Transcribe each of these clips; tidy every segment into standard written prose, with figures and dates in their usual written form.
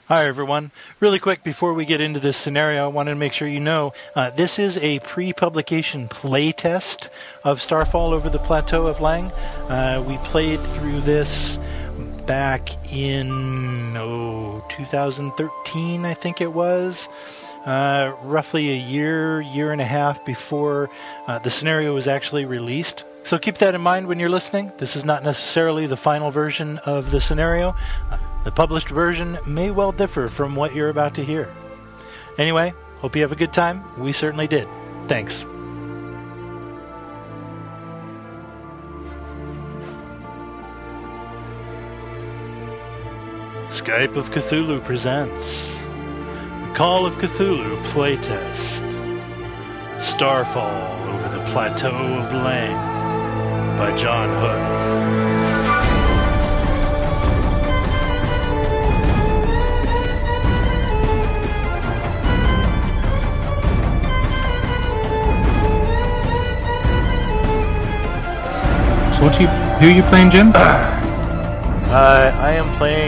Hi, everyone. Really quick, before we get into this scenario, I wanted to make sure you know this is a pre-publication playtest of Starfall over the Plateau of Lang. We played through this back in 2013, I think it was. Roughly a year and a half before the scenario was actually released. So keep that in mind when you're listening. This is not necessarily the final version of the scenario. The published version may well differ from what you're about to hear. Anyway, hope you have a good time. We certainly did. Thanks. Skype of Cthulhu presents the Call of Cthulhu playtest. Starfall over the Plateau of Lang by John Hook. So who are you playing, Jim? I am playing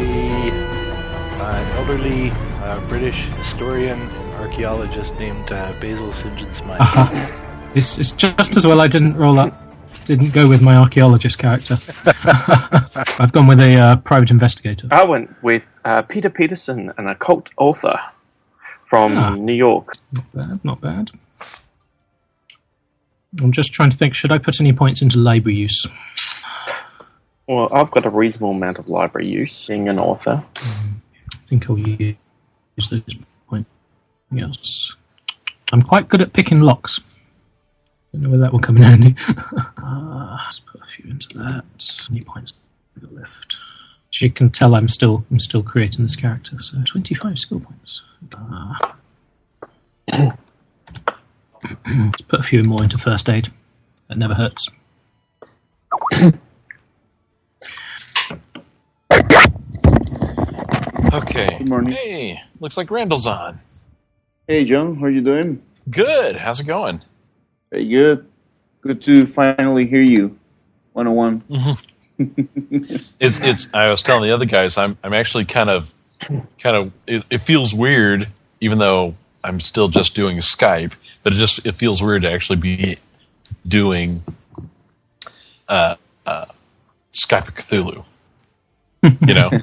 an elderly British historian and archaeologist named Basil St. John Smythe. It's just as well I didn't go with my archaeologist character. I've gone with a private investigator. I went with Peter Peterson, an occult author from New York. Not bad. I'm just trying to think, should I put any points into library use? Well, I've got a reasonable amount of library use, being an author. I think I'll use those points. Yes. I'm quite good at picking locks. Don't know whether that will come in handy. Let's put a few into that. How many points have we got left? As you can tell, I'm still creating this character. So 25 skill points. Let's put a few more into first aid. That never hurts. Okay. Good morning. Hey, looks like Randall's on. Hey, John. How are you doing? Good. How's it going? Very good. Good to finally hear you. 101. It's. I was telling the other guys, I'm actually kind of. It feels weird, even though I'm still just doing Skype. But it feels weird to actually be doing Skype of Cthulhu. You know.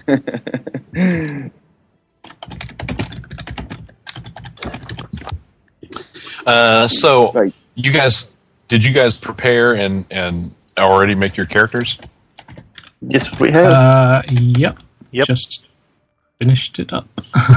So Right. did you guys prepare and already make your characters? Yes, we have. Yep. Yep. Just finished it up.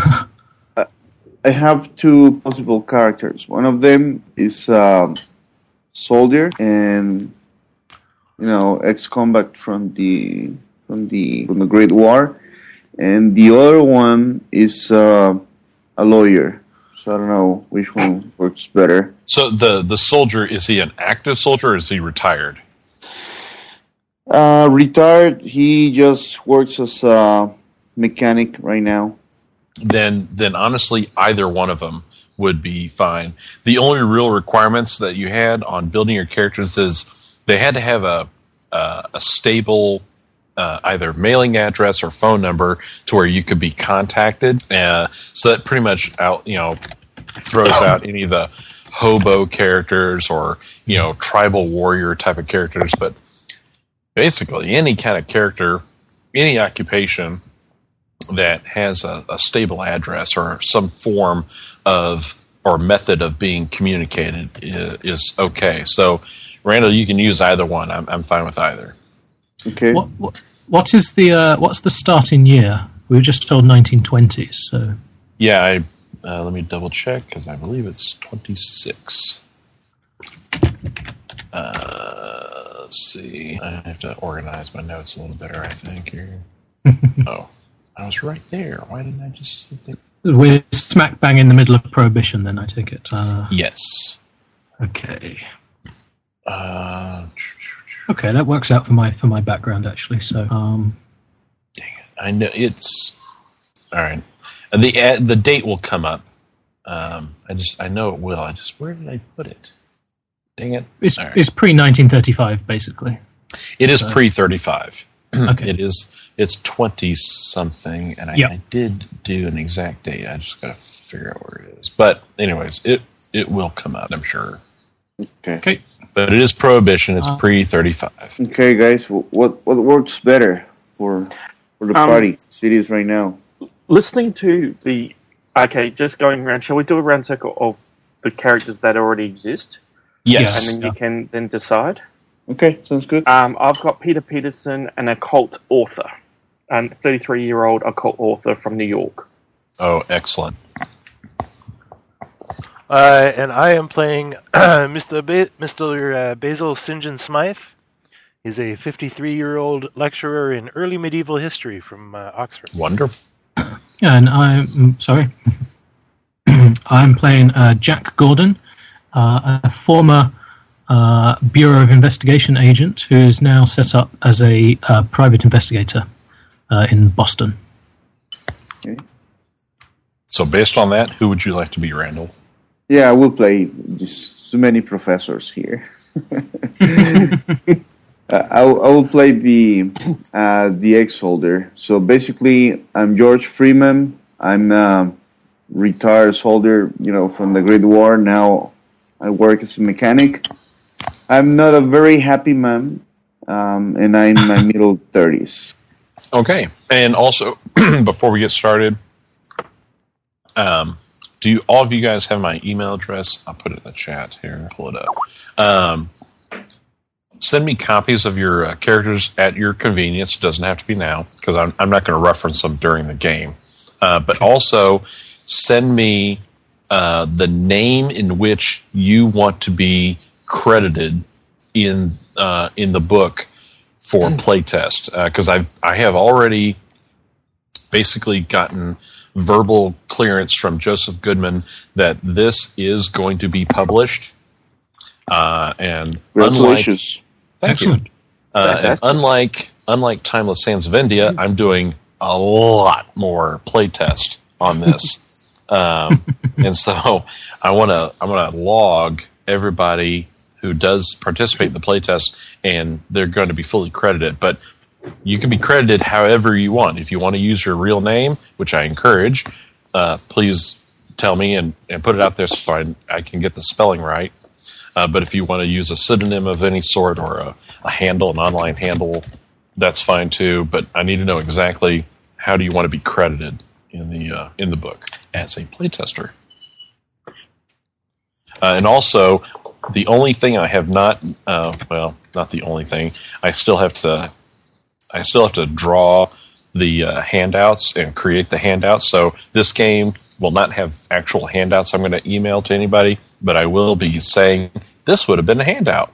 I have two possible characters. One of them is soldier and ex-combat from the Great War, and the other one is a lawyer. So I don't know which one works better. So the soldier, is he an active soldier or is he retired? Retired. He just works as a mechanic right now. Then honestly, either one of them would be fine. The only real requirements that you had on building your characters is they had to have a stable either mailing address or phone number to where you could be contacted. So that pretty much throws out any of the hobo characters or tribal warrior type of characters. But basically, any kind of character, any occupation that has a stable address or some form of or method of being communicated is okay. So, Randall, you can use either one. I'm fine with either. Okay. What is the what's the starting year? We were just told 1920s. So yeah, let me double check because I believe it's 26. Let's see. I have to organize my notes a little better, I think here. Oh. I was right there. Why didn't I just sit there? we're smack bang in the middle of Prohibition. Then I take it. Yes. Okay. Dang Okay, that works out for my background actually. So, it! I know it's all right. And the date will come up. I know it will. Where did I put it? Dang it! It's right. it's pre-1935 basically. It is pre-35. Okay. It's 20 something, and I did do an exact date. I just got to figure out where it is. But anyways, it will come out, I'm sure. Okay. But it is Prohibition. It's pre-35. Okay, guys, what works better for the party cities right now? Listening to the... Okay, just going around. Shall we do a round circle of the characters that already exist? Yes. And then you can then decide. Okay, sounds good. I've got Peter Peterson, an occult author. 33-year-old occult author from New York. Oh, excellent. And I am playing Mr. Basil St. John Smythe. He's a 53-year-old lecturer in early medieval history from Oxford. Wonderful. Yeah, and I'm sorry. I'm playing Jack Gordon, a former Bureau of Investigation agent who is now set up as a private investigator in Boston. Okay. So based on that, who would you like to be, Randall? Yeah, I will play. Just too many professors here. I will play the ex-holder. So basically, I'm George Freeman. I'm a retired soldier, from the Great War. Now I work as a mechanic. I'm not a very happy man, and I'm in my middle 30s. Okay, and also before we get started, do all of you guys have my email address? I'll put it in the chat here. Pull it up. Send me copies of your characters at your convenience. It doesn't have to be now, because I'm not going to reference them during the game. But also, send me the name in which you want to be credited in the book for playtest. Because I have already basically gotten verbal clearance from Joseph Goodman that this is going to be published. And Congratulations. Thank you. And unlike Timeless Sands of India, I'm doing a lot more playtest on this, and so I want to log everybody who does participate in the playtest, and they're going to be fully credited. But you can be credited however you want. If you want to use your real name, which I encourage, please tell me and put it out there so I can get the spelling right. But if you want to use a pseudonym of any sort or a handle, an online handle, that's fine too. But I need to know exactly how do you want to be credited in the book as a playtester. And also, the only thing I have not not the only thing, I still have to draw the handouts and create the handouts. So this game will not have actual handouts I'm going to email to anybody, but I will be saying this would have been a handout.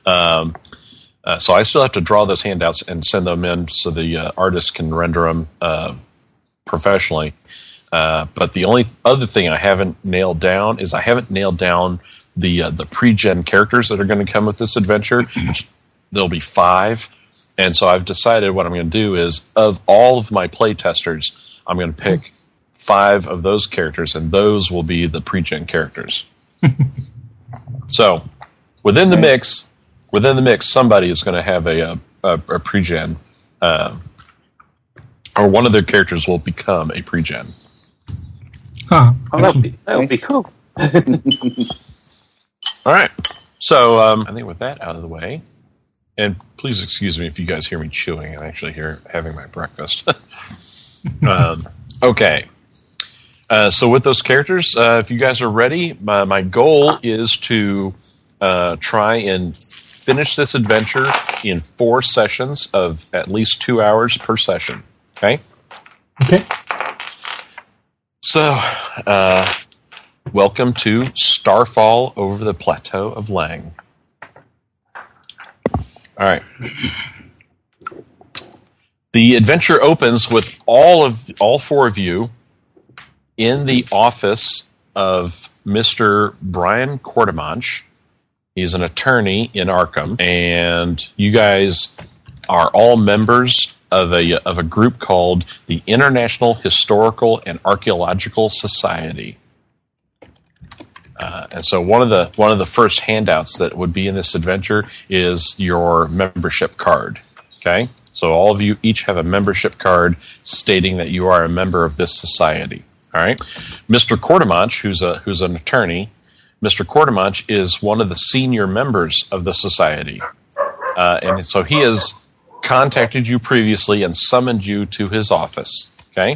So I still have to draw those handouts and send them in so the artist can render them professionally. But the only other thing I haven't nailed down is I haven't nailed down the pre-gen characters that are going to come with this adventure. There'll be 5. And so I've decided what I'm going to do is, of all of my playtesters, I'm going to pick 5 of those characters, and those will be the pre-gen characters. So, within the mix, somebody is going to have a pre-gen, or one of their characters will become a pre-gen. Huh. Oh, that would be cool. All right. So, I think with that out of the way, and please excuse me if you guys hear me chewing. I'm actually here having my breakfast. Okay. So with those characters, if you guys are ready, my goal is to try and finish this adventure in 4 sessions of at least 2 hours per session. Okay? Okay. So, welcome to Starfall over the Plateau of Lang. All right. The adventure opens with all 4 of you in the office of Mr. Brian Quartermanche. He's an attorney in Arkham, and you guys are all members of a group called the International Historical and Archaeological Society. And so one of the first handouts that would be in this adventure is your membership card. Okay, So all of you each have a membership card stating that you are a member of this society. All right, Mr. Quartermanch, who's an attorney. Mr. Quartermanch is one of the senior members of the society, and so he has contacted you previously and summoned you to his office. Okay.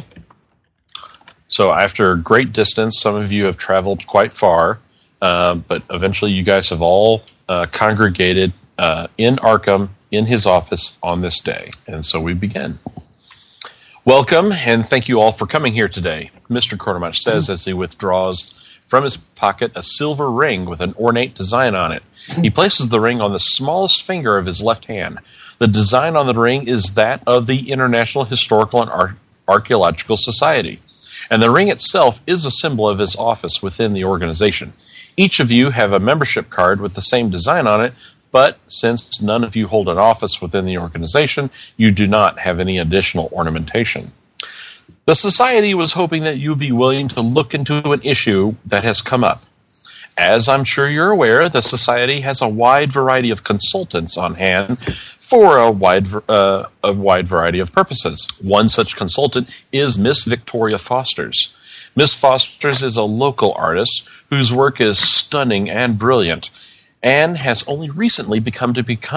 So after great distance, some of you have traveled quite far, but eventually you guys have all congregated in Arkham in his office on this day. And so we begin. Welcome, and thank you all for coming here today, Mr. Quartermanch says as he withdraws from his pocket a silver ring with an ornate design on it. He places the ring on the smallest finger of his left hand. The design on the ring is that of the International Historical and Archaeological Society, and the ring itself is a symbol of his office within the organization. Each of you have a membership card with the same design on it, but since none of you hold an office within the organization, you do not have any additional ornamentation. The Society was hoping that you'd be willing to look into an issue that has come up. As I'm sure you're aware, the Society has a wide variety of consultants on hand for a wide variety of purposes. One such consultant is Miss Victoria Fosters. Miss Fosters is a local artist whose work is stunning and brilliant, and has only recently begun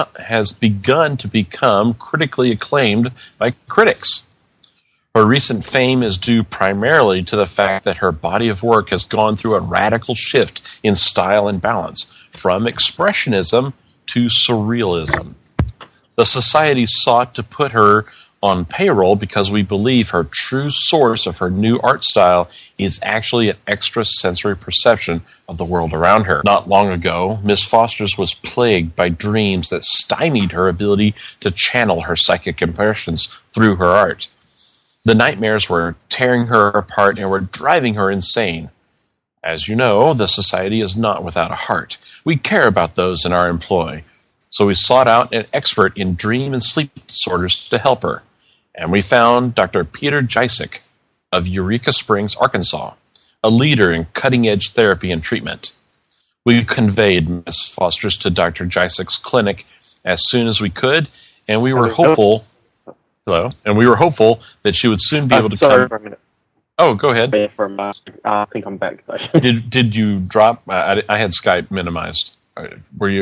to become critically acclaimed by critics. Her recent fame is due primarily to the fact that her body of work has gone through a radical shift in style and balance, from expressionism to surrealism. The Society sought to put her on payroll because we believe her true source of her new art style is actually an extrasensory perception of the world around her. Not long ago, Miss Fosters was plagued by dreams that stymied her ability to channel her psychic impressions through her art. The nightmares were tearing her apart and were driving her insane. As you know, the Society is not without a heart. We care about those in our employ. So we sought out an expert in dream and sleep disorders to help her. And we found Dr. Peter Jicic of Eureka Springs, Arkansas, a leader in cutting-edge therapy and treatment. We conveyed Miss Fosters to Dr. Jicic's clinic as soon as we could, and we were hopeful. Hello, and we were hopeful that she would soon be able to sorry come. for a minute. Oh, go ahead. I think I'm back though. Did you drop? I had Skype minimized. Are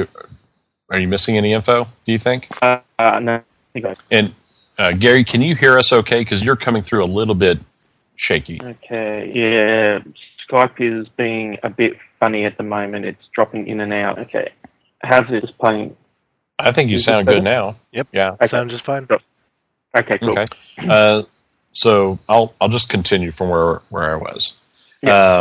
you missing any info? Do you think? No. I think And Gary, can you hear us okay? Because you're coming through a little bit shaky. Okay, yeah. Skype is being a bit funny at the moment. It's dropping in and out. Okay. How's this playing? I think you sound good now. Yep. Yeah. Okay. Sounds just fine. Okay, cool. Okay. So I'll just continue from where I was. Yeah.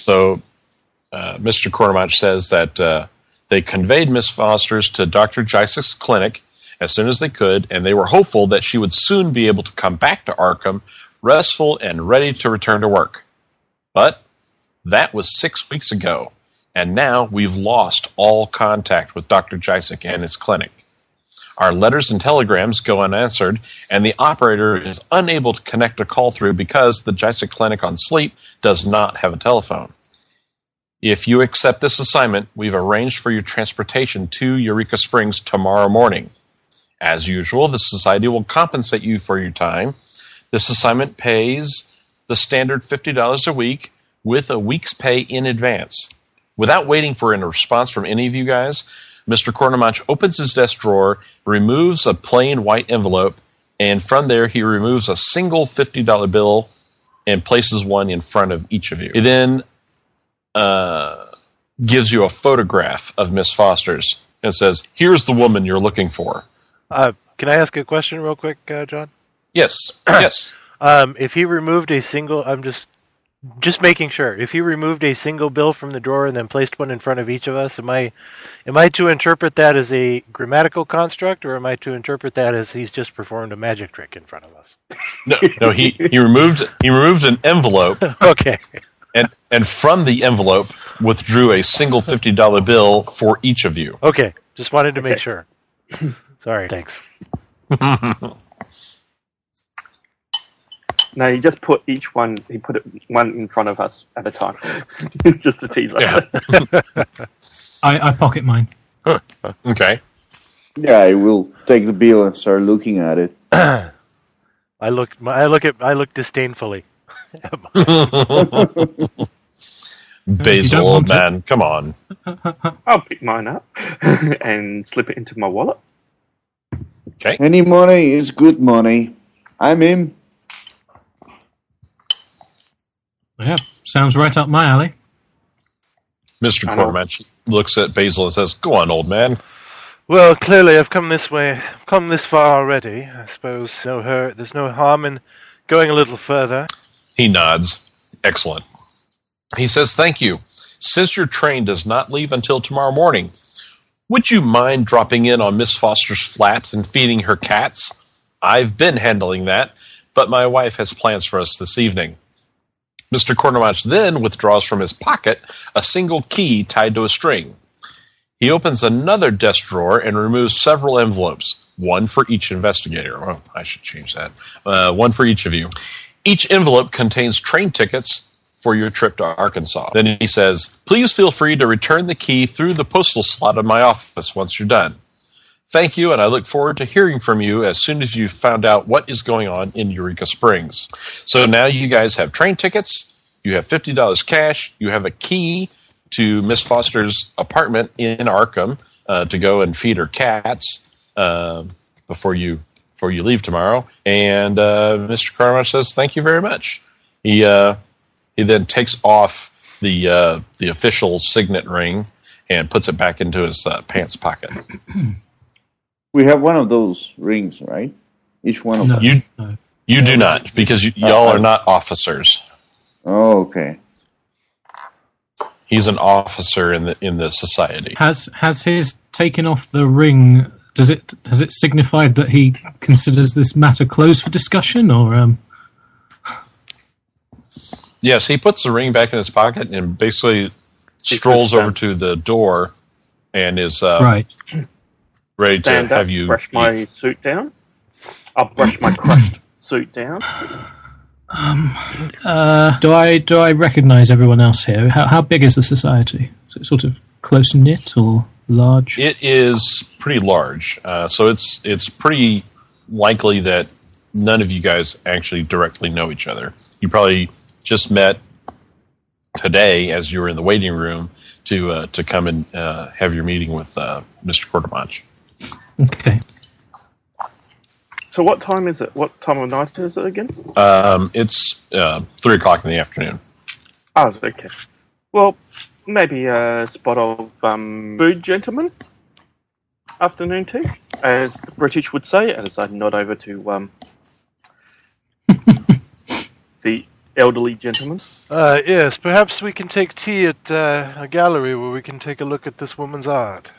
Mr. Quartermanch says that they conveyed Miss Fosters to Dr. Jicic's clinic as soon as they could, and they were hopeful that she would soon be able to come back to Arkham, restful and ready to return to work. But that was 6 weeks ago, and now we've lost all contact with Dr. Jicic and his clinic. Our letters and telegrams go unanswered, and the operator is unable to connect a call through because the Jicic Clinic on Sleep does not have a telephone. If you accept this assignment, we've arranged for your transportation to Eureka Springs tomorrow morning. As usual, the Society will compensate you for your time. This assignment pays the standard $50 a week with a week's pay in advance. Without waiting for a response from any of you guys, Mr. Quartermanch opens his desk drawer, removes a plain white envelope, and from there he removes a single $50 bill and places one in front of each of you. He then gives you a photograph of Miss Fosters and says, "Here's the woman you're looking for." Can I ask a question real quick, John? Yes, yes. If he removed a single, I'm just making sure. If he removed a single bill from the drawer and then placed one in front of each of us, am I to interpret that as a grammatical construct, or am I to interpret that as he's just performed a magic trick in front of us? No. He removed an envelope. Okay. And from the envelope withdrew a single $50 bill for each of you. Okay. Just wanted to make sure. Sorry. Thanks. No, he just put each one. He put it one in front of us at a time, just to tease us. Yeah. I pocket mine. Okay. Yeah, I will take the bill and start looking at it. I look disdainfully. Basil, old man, come on. I'll pick mine up and slip it into my wallet. Okay. Any money is good money. I'm in. Yeah, sounds right up my alley. Mr. Quartermatch looks at Basil and says, "Go on, old man." Well, clearly I've come this way, come this far already. I suppose there's no harm in going a little further. He nods. Excellent. He says, "Thank you. Since your train does not leave until tomorrow morning, would you mind dropping in on Miss Foster's flat and feeding her cats? I've been handling that, but my wife has plans for us this evening." Mr. Quartermatch then withdraws from his pocket a single key tied to a string. He opens another desk drawer and removes several envelopes, one for each investigator. Well, I should change that. One for each of you. Each envelope contains train tickets for your trip to Arkansas. Then he says, "Please feel free to return the key through the postal slot in my office once you're done. Thank you, and I look forward to hearing from you as soon as you've found out what is going on in Eureka Springs." So now you guys have train tickets, you have $50 cash, you have a key to Miss Foster's apartment in Arkham to go and feed her cats before you leave tomorrow. And Mr. Quartermatch says, "Thank you very much." He then takes off the official signet ring and puts it back into his pants pocket. We have one of those rings, right? Each one of them. You do not, because y'all are not officers. Oh, okay. He's an officer in the society. Has his taking off the ring? Has it signified that he considers this matter closed for discussion, or? Yes, he puts the ring back in his pocket and basically strolls over to the door and is right. ready Stand to up, have you brush my suit down. I'll brush my crushed suit down. Do I recognise everyone else here? How big is the society? Is it sort of close knit or large? It is pretty large, so it's pretty likely that none of you guys actually directly know each other. You probably just met today as you were in the waiting room to come and have your meeting with Mr. Quartermatch. Okay. So what time is it? What time of night is it again? It's 3 o'clock in the afternoon. Oh, okay. Well, maybe a spot of food, gentlemen. Afternoon tea, as the British would say, as I nod over to the elderly gentleman. Yes, perhaps we can take tea at a gallery where we can take a look at this woman's art.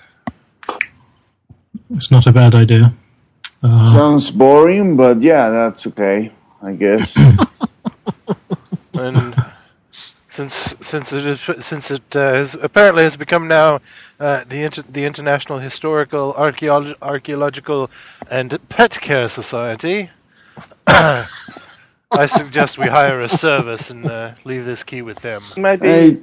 It's not a bad idea. Sounds boring, but yeah, that's okay, I guess. And since it has apparently has become now the International Historical Archaeological and Pet Care Society, I suggest we hire a service and leave this key with them. Maybe.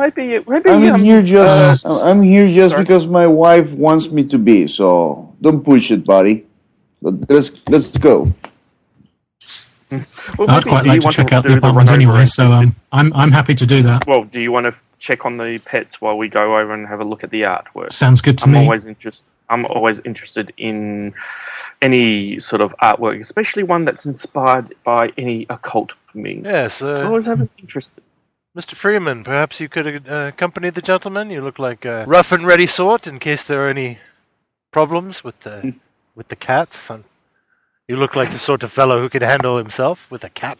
I'm here just because my wife wants me to be. So don't push it, buddy. But let's go. Well, I'd quite like to check out the apartment anyway, so I'm happy to do that. Well, do you want to check on the pets while we go over and have a look at the artwork? Sounds good to me. I'm always interested in any sort of artwork, especially one that's inspired by any occult being. Yes. I always have an interest. Mr. Freeman, perhaps you could accompany the gentleman. You look like a rough and ready sort in case there are any problems with the cats. You look like the sort of fellow who can handle himself with a cat.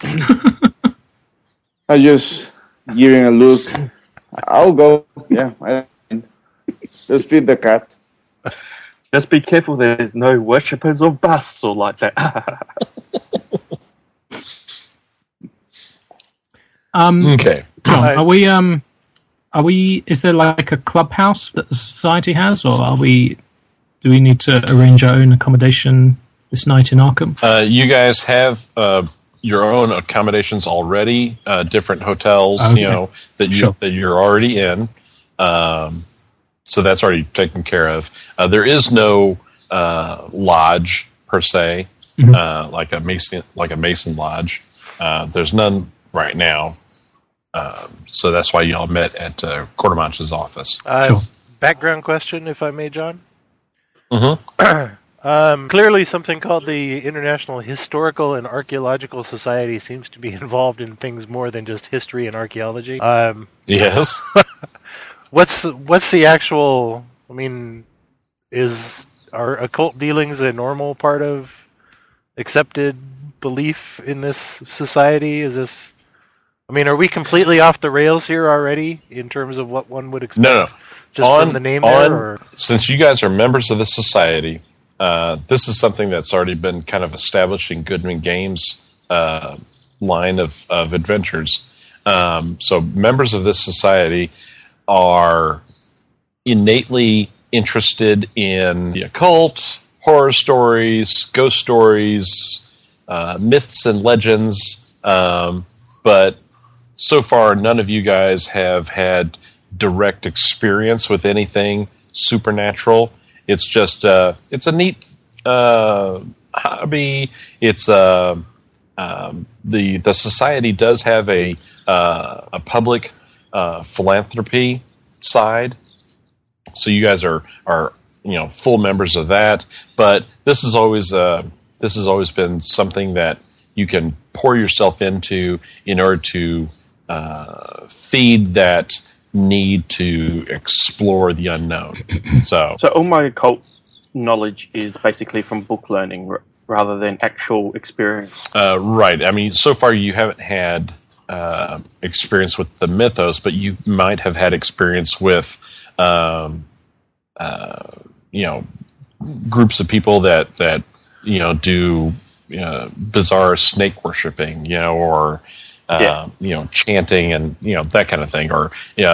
I just giving a look. I'll go. Yeah, just feed the cat. Just be careful. There's no worshippers of busts or like that. Okay. John, are we? Is there like a clubhouse that the society has, or do we need to arrange our own accommodation this night in Arkham? You guys have your own accommodations already, different hotels, okay. that you're already in. So that's already taken care of. There is no lodge per se, like a Mason lodge. There's none right now, so that's why y'all met at Quartermanch's office. Sure. Background question, if I may, John. Mm-hmm. Clearly, something called the International Historical and Archaeological Society seems to be involved in things more than just history and archaeology. Yes. What's the actual? I mean, are occult dealings a normal part of accepted belief in this society? Is this? I mean, are we completely off the rails here already in terms of what one would expect? No. Just from the name there, or? Since you guys are members of the society, this is something that's already been kind of established in Goodman Games' line of adventures. So members of this society are innately interested in the occult, horror stories, ghost stories, myths and legends, but so far none of you guys have had direct experience with anything supernatural. It's just it's a neat hobby. It's the society does have a public philanthropy side, so you guys are full members of that. But this has always been something that you can pour yourself into in order to feed that need to explore the unknown. So all my occult knowledge is basically from book learning rather than actual experience. Right. I mean, so far you haven't had experience with the mythos, but you might have had experience with, groups of people that do bizarre snake worshiping, or chanting and that kind of thing, or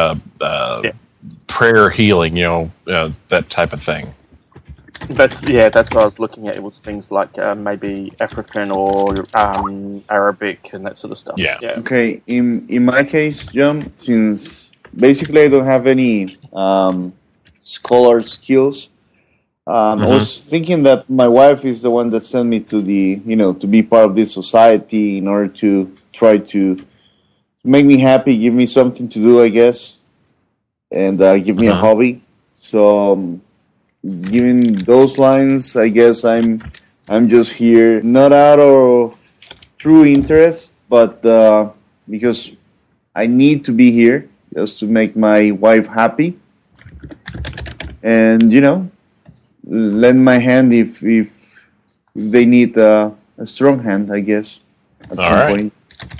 prayer healing, that type of thing. That's what I was looking at. It was things like maybe African or Arabic and that sort of stuff. Yeah. Okay, in my case, John, since basically I don't have any scholar skills, I was thinking that my wife is the one that sent me to to be part of this society in order to try to make me happy, give me something to do, I guess, and give me a hobby. So, given those lines, I guess I'm just here, not out of true interest, but because I need to be here just to make my wife happy, and lend my hand if they need a strong hand, I guess, at some point.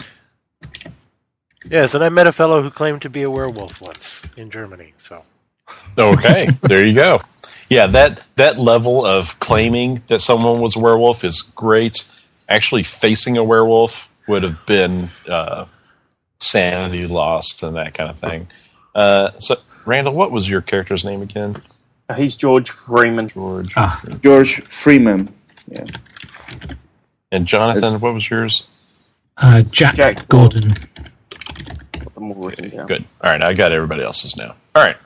Yes, and I met a fellow who claimed to be a werewolf once in Germany. So, okay, there you go. Yeah, that level of claiming that someone was a werewolf is great. Actually, facing a werewolf would have been sanity lost and that kind of thing. So, Randall, what was your character's name again? He's George Freeman. George Freeman. Yeah. And Jonathan, what was yours? Jack Gordon. Okay, good. All right, I got everybody else's now. All right.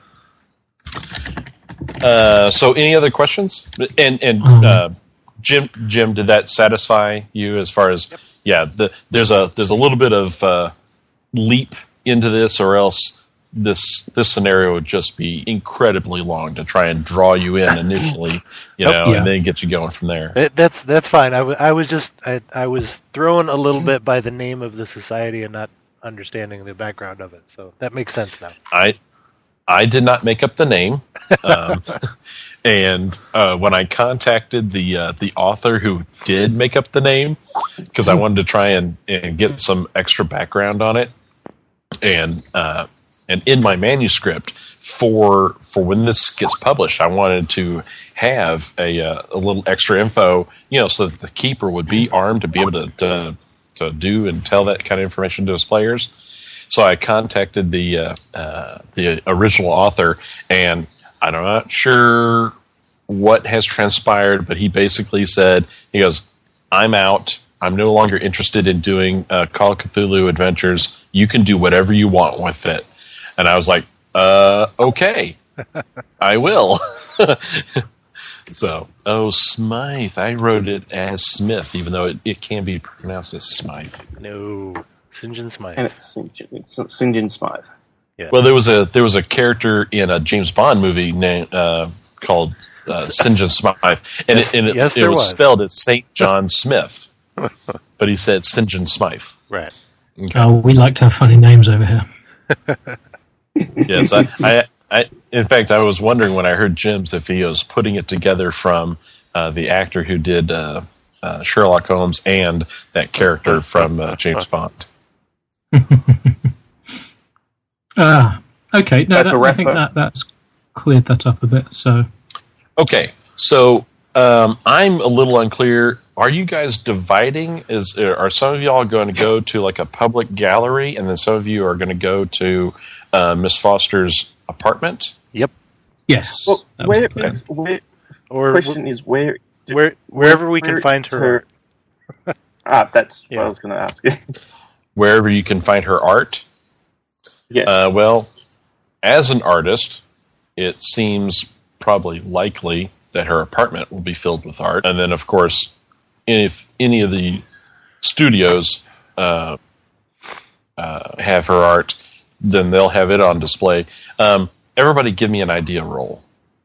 So, any other questions? And Jim, did that satisfy you as far as there's a little bit of leap into this, or else this scenario would just be incredibly long to try and draw you in initially, and then get you going from there. That's fine. I was thrown a little bit by the name of the society and not understanding the background of it, so that makes sense now. I did not make up the name, and when I contacted the author who did make up the name, because I wanted to try and get some extra background on it, and in my manuscript for when this gets published, I wanted to have a little extra info, so that the keeper would be armed to be able to do and tell that kind of information to his players. So I contacted the original author, and I'm not sure what has transpired, but he basically said, he goes, "I'm out. I'm no longer interested in doing Call of Cthulhu adventures. You can do whatever you want with it." And I was like, okay, I will. So, Smythe. I wrote it as Smith, even though it can be pronounced as Smythe. No, St. John Smythe. And it's St. John Smythe. Yeah. Well, there was a character in a James Bond movie named called St. John Smythe, and it was spelled as St. John Smith, but he said St. John Smythe. Right. Okay. Oh, we like to have funny names over here. Yes, I in fact, I was wondering when I heard Jim's if he was putting it together from the actor who did Sherlock Holmes and that character from James Bond. Okay. No, That's a I think that's cleared that up a bit. So, Okay, so I'm a little unclear. Are you guys dividing? Are some of y'all going to go to like a public gallery, and then some of you are going to go to Miss Foster's apartment? Yep. yes. Well, that was the question plan. is where wherever we can find her. That's Yeah. what I was going to ask you. Wherever you can find her art? Yeah. Well, as an artist, it seems probably likely that her apartment will be filled with art. And then, of course, if any of the studios have her art, then they'll have it on display. Everybody give me an idea roll.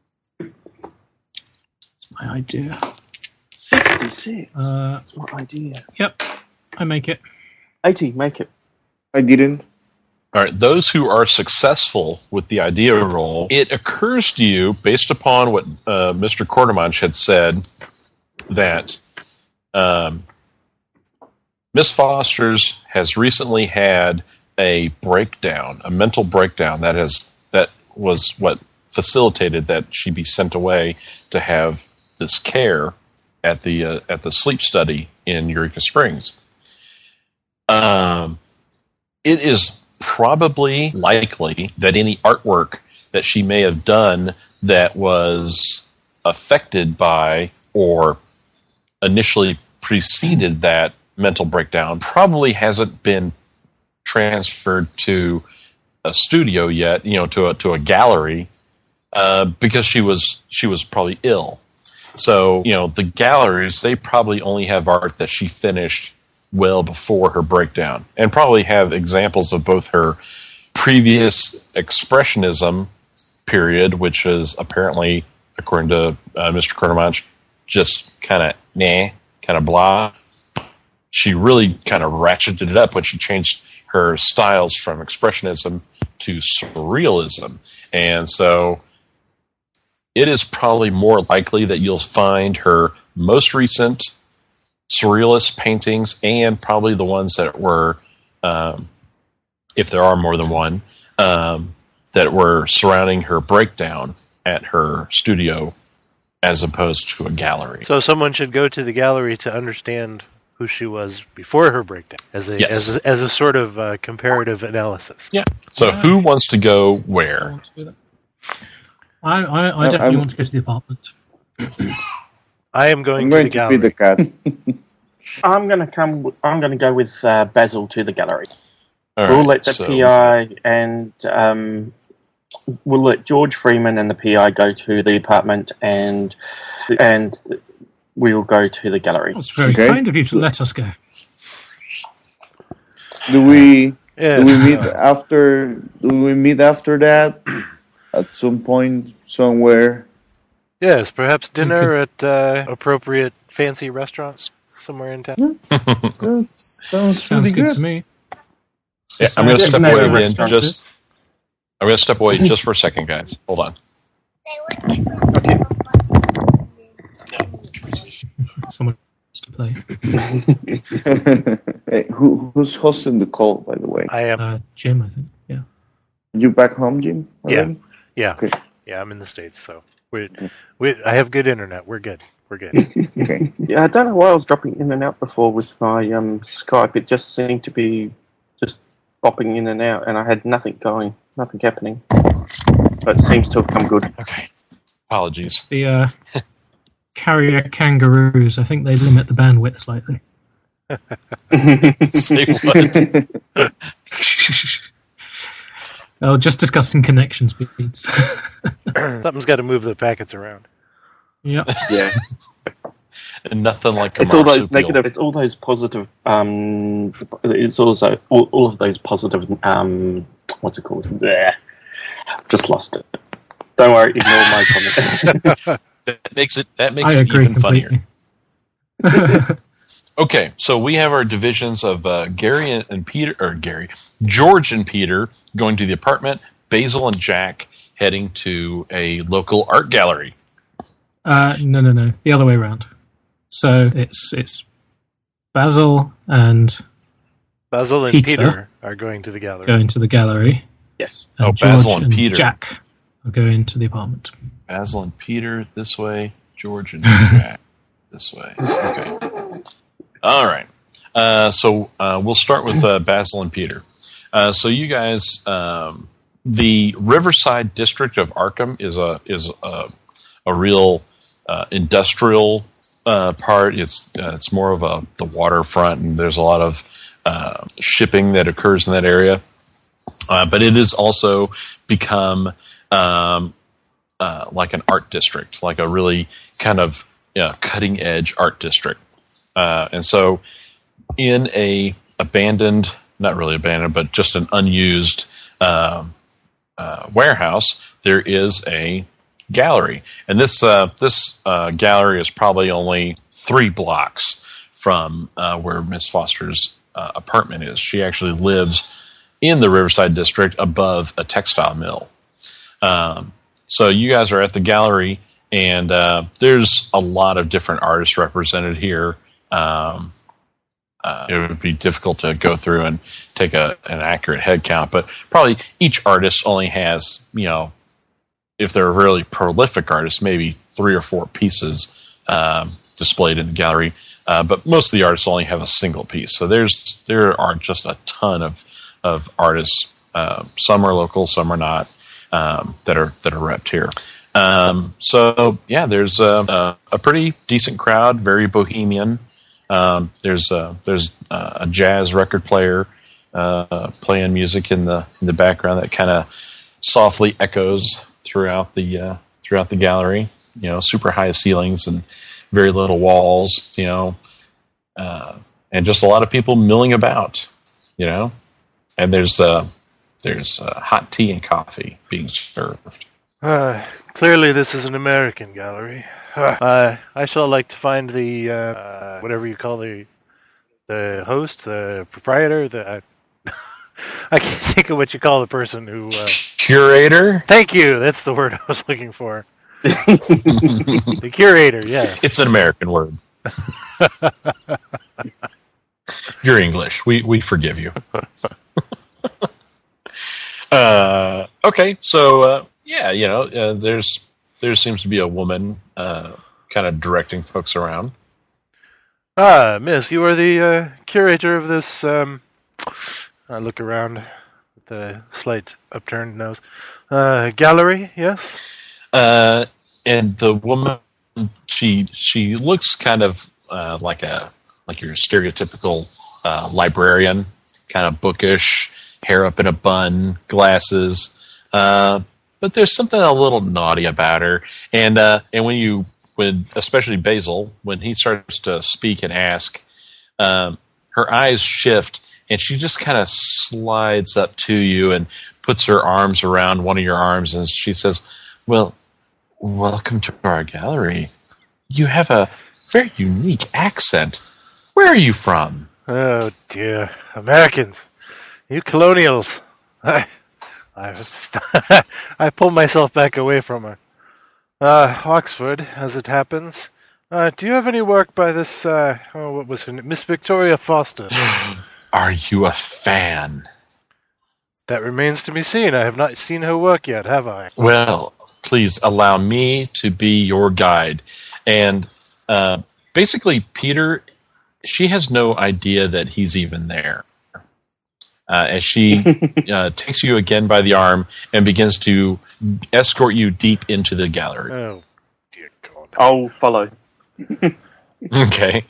My idea. 66. Uh, That's my idea. Yep, I make it. 80, make it. I didn't. All right, those who are successful with the idea roll, it occurs to you, based upon what Mr. Quartermanch had said, that Miss Foster's has recently had a breakdown, a mental breakdown that was what facilitated that she be sent away to have this care at the sleep study in Eureka Springs. It is probably likely that any artwork that she may have done that was affected by or initially preceded that mental breakdown probably hasn't been transferred to a studio yet, to a gallery, because she was probably ill. So, the galleries, they probably only have art that she finished well before her breakdown, and probably have examples of both her previous expressionism period, which is apparently, according to Mr. Quartermanch, just kind of blah. She really kind of ratcheted it up when she changed her styles from expressionism to surrealism. And so it is probably more likely that you'll find her most recent surrealist paintings, and probably the ones that were, if there are more than one, that were surrounding her breakdown at her studio as opposed to a gallery. So someone should go to the gallery to understand who she was before her breakdown, as a sort of comparative analysis. Yeah. So who wants to go where? I definitely want to go to the apartment. I am going I'm to going the to gallery. feed the cat. I'm going to go with Basil to the gallery. All We'll right, let the so- PI and we'll let George Freeman and the PI go to the apartment, and we'll go to the gallery. That's very Okay. kind of you to let us go. Do we Yes. do we meet after that at some point somewhere? Yes, perhaps dinner at appropriate fancy restaurants somewhere in town. That sounds Sounds really good good. to me. Yeah, I'm going to step Never away again. restaurants. I'm going to step away just for a second, guys. Hold on. Someone wants to play. Hey, who's hosting the call, by the way? I am. Jim, I think. Yeah. You back home, Jim? already? Yeah. Okay. Yeah, I'm in the States, so I have good internet. We're good. We're good. Okay. Yeah, I don't know why I was dropping in and out before with my Skype. It just seemed to be just popping in and out, and I had nothing happening. But it seems to have come good. Okay. Apologies. The carrier kangaroos, I think they limit the bandwidth slightly. Say what? Oh, just discussing connection speeds. Something's got to move the packets around. Yep. Yeah. And nothing like a It's all those marsupial. negative. It's all those positive. It's also all of those positive. What's it called? Bleh. Just lost it. Don't worry. Ignore my comment. That makes it I even agree completely. funnier. Okay, so we have our divisions of George and Peter going to the apartment. Basil and Jack heading to a local art gallery. No. The other way around. So it's Basil and Peter are going to the gallery. going to the gallery. Yes. And Oh, George Basil and Peter. Jack are going to the apartment. Basil and Peter this way. George and Jack this way. Okay. All right. So we'll start with Basil and Peter. So you guys, the Riverside district of Arkham is a real industrial part. It's more of the waterfront, and there's a lot of shipping that occurs in that area. But it has also become like an art district, like a really kind of cutting edge art district. And so in a abandoned, not really abandoned, but just an unused warehouse, there is a gallery. And this gallery is probably only 3 blocks from where Miss Foster's apartment is. She actually lives in the Riverside district above a textile mill. So you guys are at the gallery, and there's a lot of different artists represented here. It would be difficult to go through and take an accurate head count, but probably each artist only has, if they're a really prolific artist, maybe 3 or 4 pieces displayed in the gallery. But most of the artists only have a single piece. So there are just a ton of artists. Some are local, some are not, that are repped here. So yeah, there's a pretty decent crowd, very bohemian. There's a jazz record player playing music in the background that kind of softly echoes throughout the gallery. Super high ceilings and very little walls. And just a lot of people milling about. And there's hot tea and coffee being served. Clearly, this is an American gallery. I shall like to find the whatever you call the host, the proprietor. I can't think of what you call the person who Curator. Thank you. That's the word I was looking for. The curator. Yes. It's an American word. You're English. We forgive you. Okay, so there seems to be a woman kind of directing folks around. Miss, you are the curator of this. I look around with the slight upturned nose. Gallery, yes. And the woman, she looks kind of like your stereotypical librarian, kind of bookish, hair up in a bun, glasses. But there's something a little naughty about her. And when especially Basil, when he starts to speak and ask, her eyes shift, and she just kind of slides up to you and puts her arms around one of your arms, and she says, "Well, welcome to our gallery. You have a very unique accent. Where are you from?" Oh dear, Americans, you colonials. I pulled myself back away from her. Oxford, as it happens. Do you have any work by this, what was her name? Miss Victoria Foster? Are you a fan? That remains to be seen. I have not seen her work yet, have I? Well, please allow me to be your guide. And basically, Peter, she has no idea that he's even there. As she takes you again by the arm and begins to escort you deep into the gallery. Oh, dear God. I'll follow. Okay.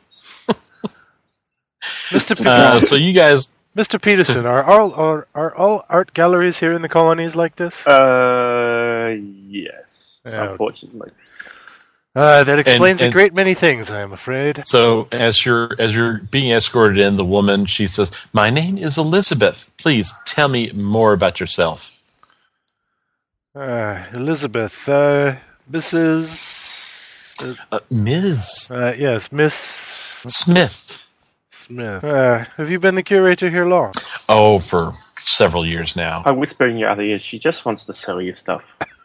Mr. Peterson, So you guys... Mr. Peterson, are all art galleries here in the colonies like this? Yes. Oh. Unfortunately. That explains And- a great many things, I am afraid. So as you're being escorted in, the woman, she says, "My name is Elizabeth. Please tell me more about yourself." Elizabeth, Mrs. Ms. Yes, Miss Smith. Smith. Have you been the curator here long? Oh, for several years now. I whisper in your other ear, she just wants to sell you stuff.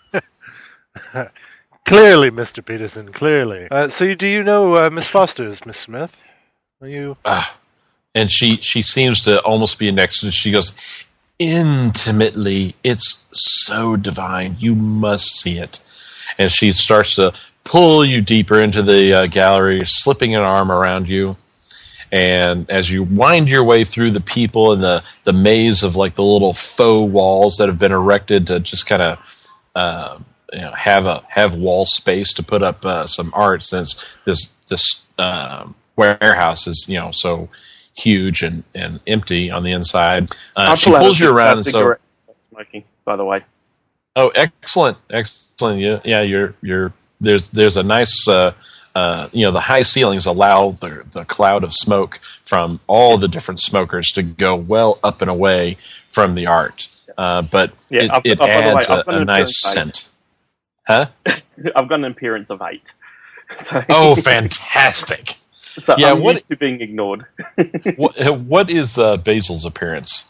Clearly, Mr. Peterson, clearly. Do you know Miss Foster's, Miss Smith? Are you... And she seems to almost be next to. She goes, "Intimately, it's so divine. You must see it." And she starts to pull you deeper into the gallery, slipping an arm around you. And as you wind your way through the people and the maze of like the little faux walls that have been erected to just kind of have wall space to put up some art, since this warehouse is so huge and empty on the inside. She pulls you around, and so smoking, by the way. Oh, excellent. Yeah. There's a nice. The high ceilings allow the cloud of smoke from all the different smokers to go well up and away from the art. But it adds a nice scent. Huh? I've got an appearance of 8. So, oh, fantastic! So yeah, I'm used to being ignored. what is Basil's appearance?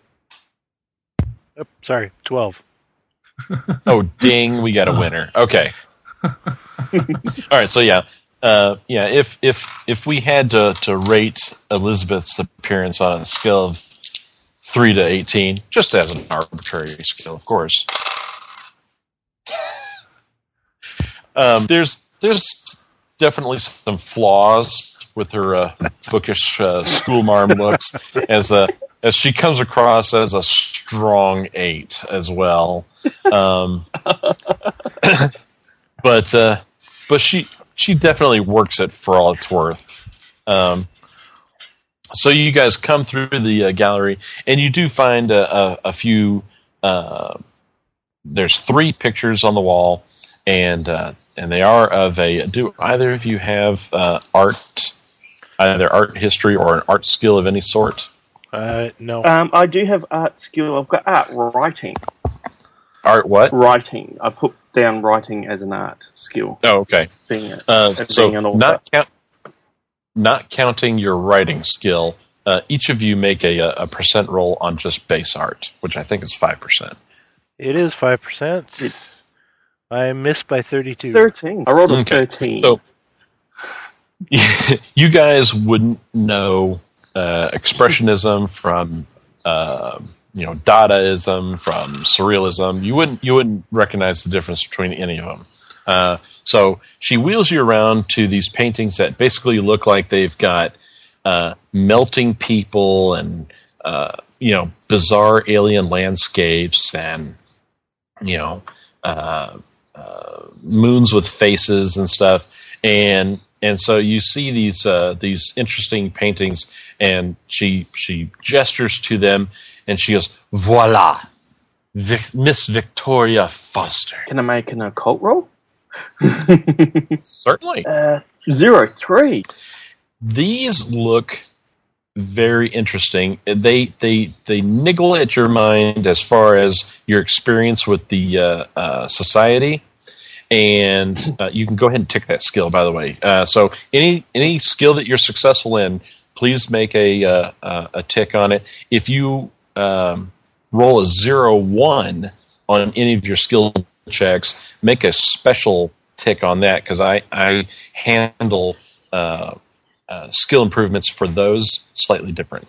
Oh, sorry, 12. Oh, ding! We got a winner. Okay. All right. So if we had to rate Elizabeth's appearance on a scale of 3 to 18, just as an arbitrary scale, of course. There's definitely some flaws with her bookish schoolmarm looks, as she comes across as a strong 8 as well. But she definitely works it for all it's worth. So you guys come through the gallery, and you do find a few. There's 3 pictures on the wall, and they are of a. Do either of you have art, either art history or an art skill of any sort? No. I do have art skill. I've got art writing. Art what? Writing. I put down writing as an art skill. Oh, okay. Being an author. Not counting your writing skill, each of you make a percent roll on just base art, which I think is 5%. It is 5%. I missed by 32. 13. I rolled a 13. So you guys wouldn't know expressionism from Dadaism, from surrealism. You wouldn't recognize the difference between any of them. So she wheels you around to these paintings that basically look like they've got melting people and bizarre alien landscapes and moons with faces and stuff, and so you see these interesting paintings, and she gestures to them, and she goes, "Voila, Miss Victoria Foster." Can I make an occult roll? Certainly. 03. These look very interesting. They niggle at your mind as far as your experience with the society, and you can go ahead and tick that skill. By the way, so any skill that you're successful in, please make a tick on it. If you roll a 01 on any of your skill checks, make a special tick on that, because I handle skill improvements for those slightly different.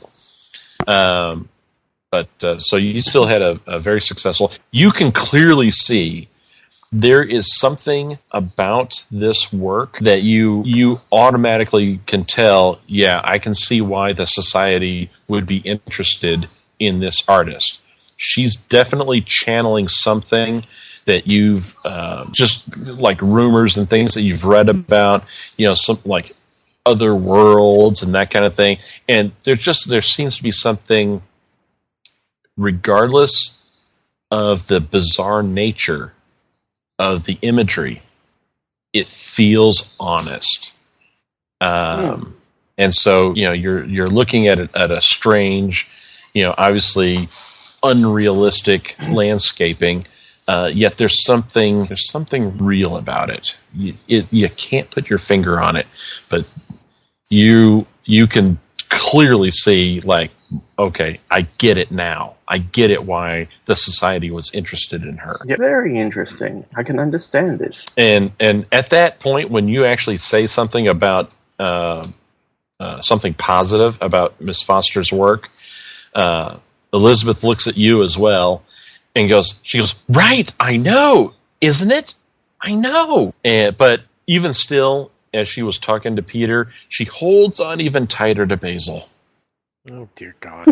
But so you still had a very successful. You can clearly see there is something about this work that you automatically can tell, yeah, I can see why the society would be interested in this artist. She's definitely channeling something that you've just like rumors and things that you've read about, some like other worlds and that kind of thing. And there seems to be something, regardless of the bizarre nature of the imagery, it feels honest. And so, you're looking at it at a strange, obviously unrealistic landscaping. Yet there's something real about it. You can't put your finger on it, but you can clearly see, like, okay, I get it now. I get it why the society was interested in her. Yeah, very interesting. I can understand this. And at that point, when you actually say something about something positive about Miss Foster's work, Elizabeth looks at you as well and she goes, right, I know, isn't it? I know. But even still, as she was talking to Peter, she holds on even tighter to Basil. Oh, dear God.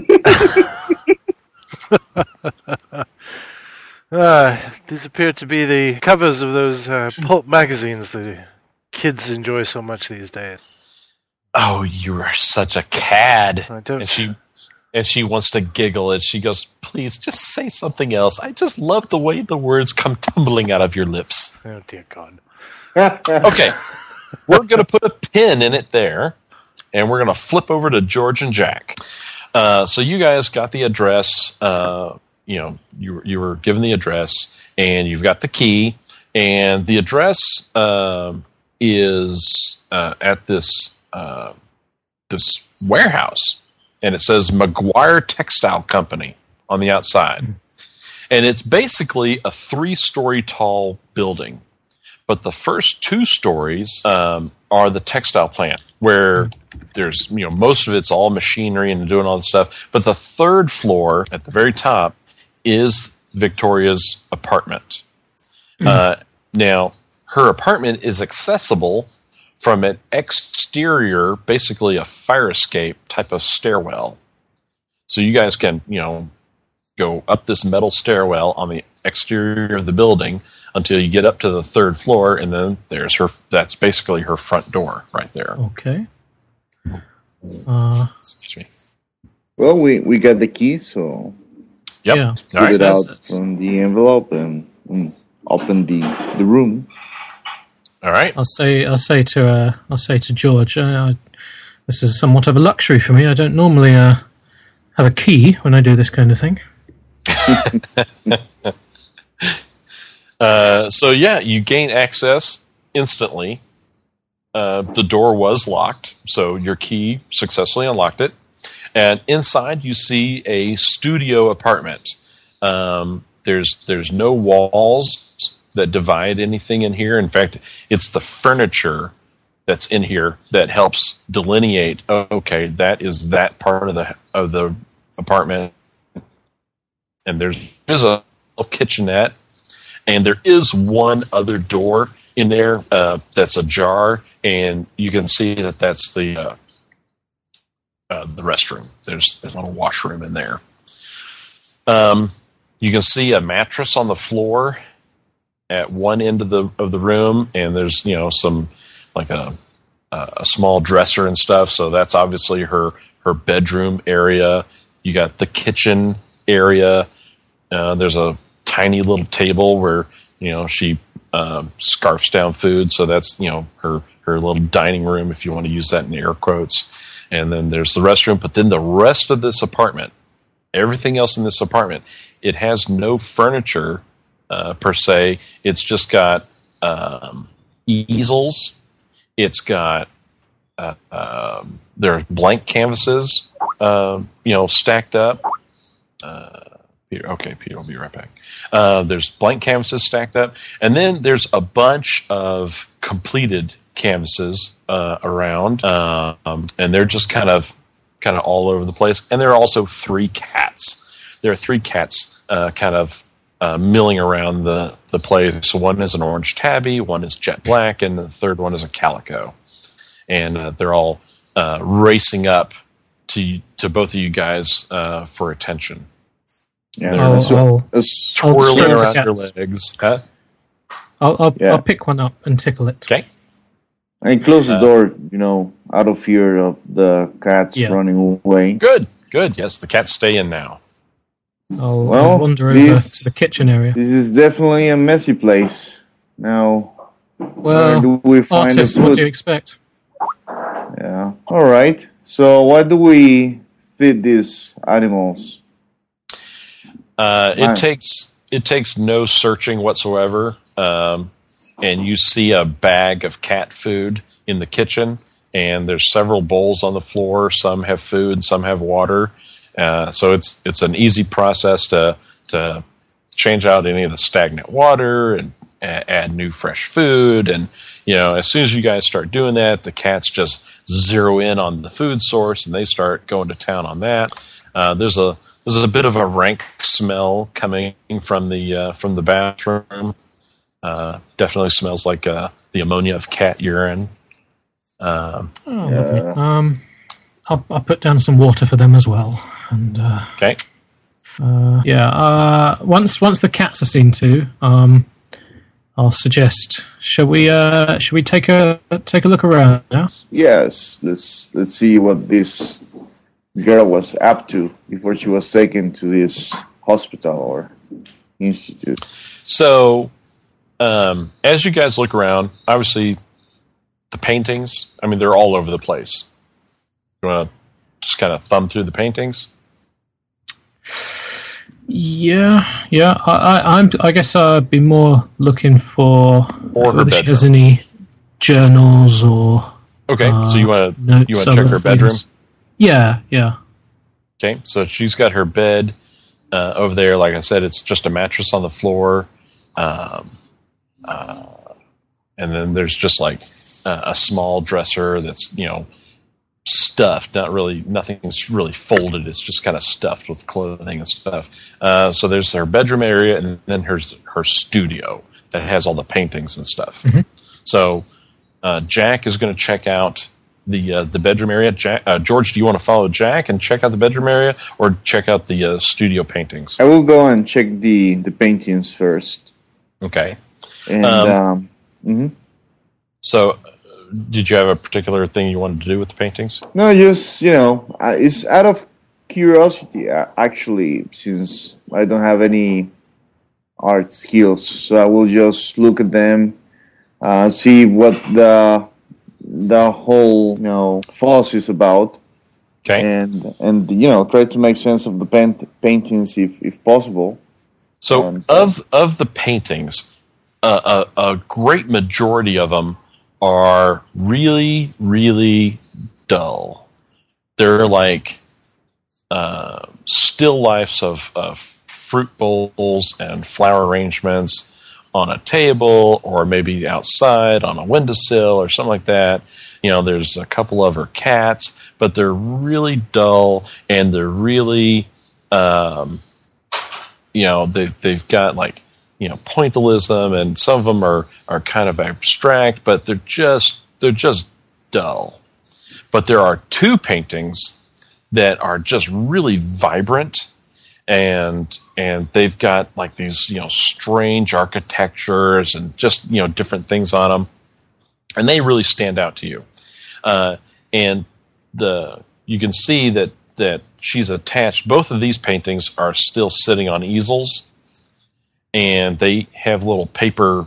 These appear to be the covers of those pulp magazines that kids enjoy so much these days. Oh, you are such a cad. I don't... And she wants to giggle, and she goes, please, just say something else. I just love the way the words come tumbling out of your lips. Oh, dear God. Okay, we're going to put a pin in it there, and we're going to flip over to George and Jack. So you guys got the address. You were given the address, and you've got the key, and the address is at this warehouse. And it says McGuire Textile Company on the outside. And it's basically a 3-story tall building. But the first 2 stories are the textile plant, where there's, most of it's all machinery and doing all this stuff. But the 3rd floor at the very top is Victoria's apartment. Now, her apartment is accessible from an exterior, basically a fire escape type of stairwell. So you guys can, go up this metal stairwell on the exterior of the building until you get up to the 3rd floor, and then that's basically her front door right there. Okay. Excuse me. Well, we got the key, so Yep. Yeah. put All right. it out from the envelope and open the room. All right. I'll say to George, this is somewhat of a luxury for me. I don't normally have a key when I do this kind of thing. So yeah, you gain access instantly. The door was locked, so your key successfully unlocked it. And inside, you see a studio apartment. There's no walls that divide anything in here. In fact, it's the furniture that's in here that helps delineate. Okay, that is that part of the apartment. And there's a little kitchenette, and there is one other door in there that's ajar, and you can see that's the restroom. There's a little washroom in there. You can see a mattress on the floor at one end of the room, and there's some like a small dresser and stuff. So that's obviously her bedroom area. You got the kitchen area. There's a tiny little table where she scarfs down food. So that's her little dining room, if you want to use that in air quotes. And then there's the restroom. But then the rest of this apartment, everything else in this apartment, it has no furniture per se. It's just got easels. It's got there are blank canvases, stacked up. Peter will be right back. There's blank canvases stacked up, and then there's a bunch of completed canvases around, and they're just kind of all over the place. And there are also 3 cats. There are 3 cats milling around the place. So one is an orange tabby, one is jet black, and the third one is a calico. And they're all racing up to both of you guys for attention. Yeah, Twirling around your legs. Huh? I'll pick one up and tickle it. Okay. And close the door, out of fear of the cats running away. Good. Yes, the cats stay in now. I'll wander over to the kitchen area. This is definitely a messy place. Now, Where Well, do we find the artists, what food? do you expect? Yeah. All right. So what do we feed these animals? It takes no searching whatsoever, and you see a bag of cat food in the kitchen, and there's several bowls on the floor. Some have food, some have water. So it's an easy process to change out any of the stagnant water and add new fresh food. And as soon as you guys start doing that, the cats just zero in on the food source and they start going to town on that. There's a bit of a rank smell coming from the bathroom. Definitely smells like the ammonia of cat urine. Lovely. I'll put down some water for them as well. And Okay. once the cats are seen to, I'll suggest. Shall we take a look around now? Yes. Let's see what this girl was up to before she was taken to this hospital or institute. So, as you guys look around, obviously, the paintings, I mean, they're all over the place. You want to just kind of thumb through the paintings? Yeah. I guess I'd be more looking for Or her whether she has bedroom. any journals or Okay, so you want to notes, check other her bedroom? things. Yeah. Okay, so she's got her bed over there. Like I said, it's just a mattress on the floor. And then there's just like a small dresser that's, stuffed. Nothing's really folded. It's just kind of stuffed with clothing and stuff. So there's her bedroom area, and then her studio that has all the paintings and stuff. Mm-hmm. So Jack is going to check out the bedroom area. George, do you want to follow Jack and check out the bedroom area, or check out the studio paintings? I will go and check the paintings first. Okay. And mhm. So, did you have a particular thing you wanted to do with the paintings? No, just it's out of curiosity actually, since I don't have any art skills, so I will just look at them, see what the whole fuss is about, Okay. and try to make sense of the paintings if possible. So, And, of the paintings, a great majority of them are really, really dull. They're like still lifes of fruit bowls and flower arrangements on a table, or maybe outside on a windowsill or something like that. There's a couple of her cats, but they're really dull, and they're really, they've got like, pointillism, and some of them are kind of abstract, but they're just dull. But there are two paintings that are just really vibrant, and they've got like these strange architectures and just different things on them, and they really stand out to you. And you can see that she's attached. Both of these paintings are still sitting on easels, and they have little paper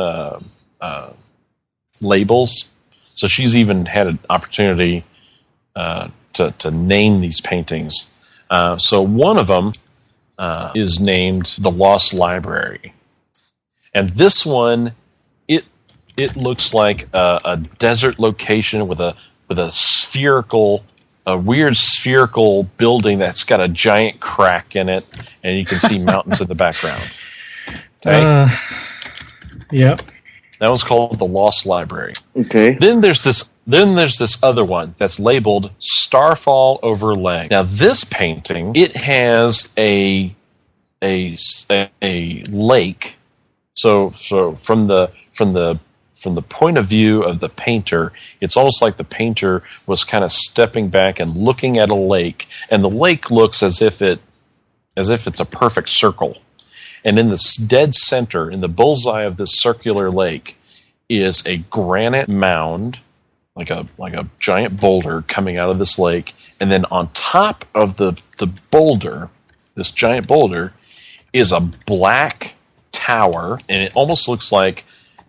labels. So she's even had an opportunity to name these paintings. So one of them is named The Lost Library. And this one, it looks like a desert location with a weird spherical building that's got a giant crack in it, and you can see mountains in the background. Okay. Yeah. That one's called The Lost Library. okay. Then there's this other one that's labeled Starfall over Lang. Now this painting, it has a lake. So from the point of view of the painter, it's almost like the painter was kind of stepping back and looking at a lake, and the lake looks as if it's a perfect circle. And in the dead center, in the bullseye of this circular lake, is a granite mound, like a giant boulder coming out of this lake. And then on top of the boulder, this giant boulder, is a black tower, and it almost looks like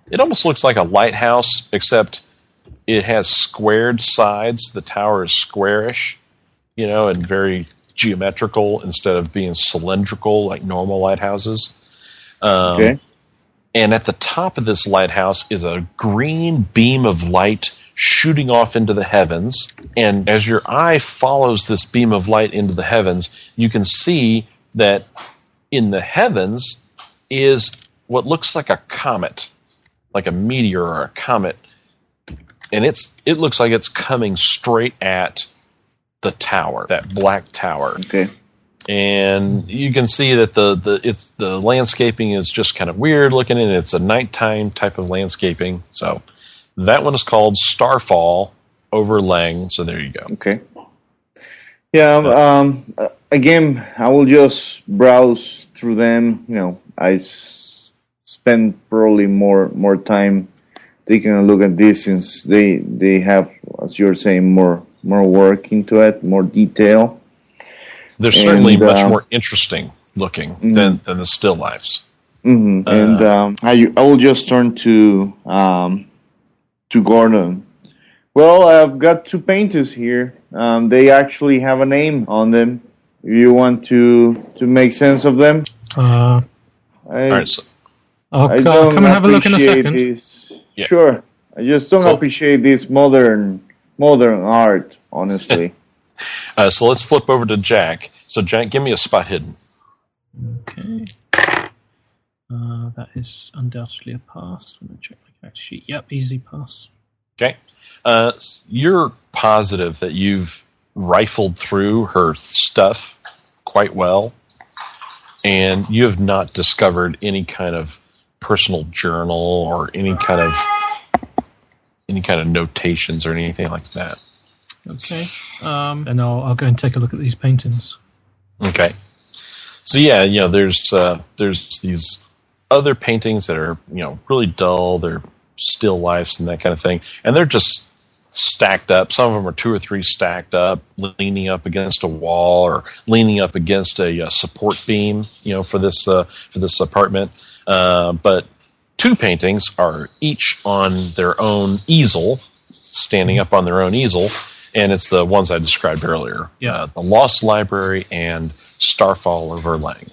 It almost looks like a lighthouse, except it has squared sides. The tower is squarish, and very geometrical instead of being cylindrical like normal lighthouses. Okay. And at the top of this lighthouse is a green beam of light shooting off into the heavens. And as your eye follows this beam of light into the heavens, you can see that in the heavens is what looks like a comet, like a meteor or a comet. And it looks like it's coming straight at the tower, that black tower. Okay. And you can see that the landscaping is just kind of weird looking, and it's a nighttime type of landscaping. So that one is called Starfall over Leng. So there you go. Okay. Yeah. Again, I will just browse through them. I spend probably more time taking a look at this, since they have, as you're saying, more work into it, more detail. They're certainly much more interesting looking than the still lifes. Mm-hmm. And I will just turn to Gordon. Well, I've got two paintings here. They actually have a name on them. If you want to make sense of them, All right, so I'll come and have a look in a second. This. Yeah. Sure, I just don't appreciate this modern art, honestly. So let's flip over to Jack. So Jack, give me a spot hidden. Okay. That is undoubtedly a pass. When I check my character sheet. Yep, easy pass. Okay. You're positive that you've rifled through her stuff quite well, and you have not discovered any kind of personal journal or any kind of notations or anything like that. Okay. And I'll go and take a look at these paintings. Okay. So yeah, there's these other paintings that are really dull. They're still lifes and that kind of thing, and they're just stacked up. Some of them are 2 or 3 stacked up, leaning up against a wall or leaning up against a support beam. For this apartment. But 2 paintings are each on their own easel, standing up on their own easel, and it's the ones I described earlier. Yeah. The Lost Library and Starfall over Leng.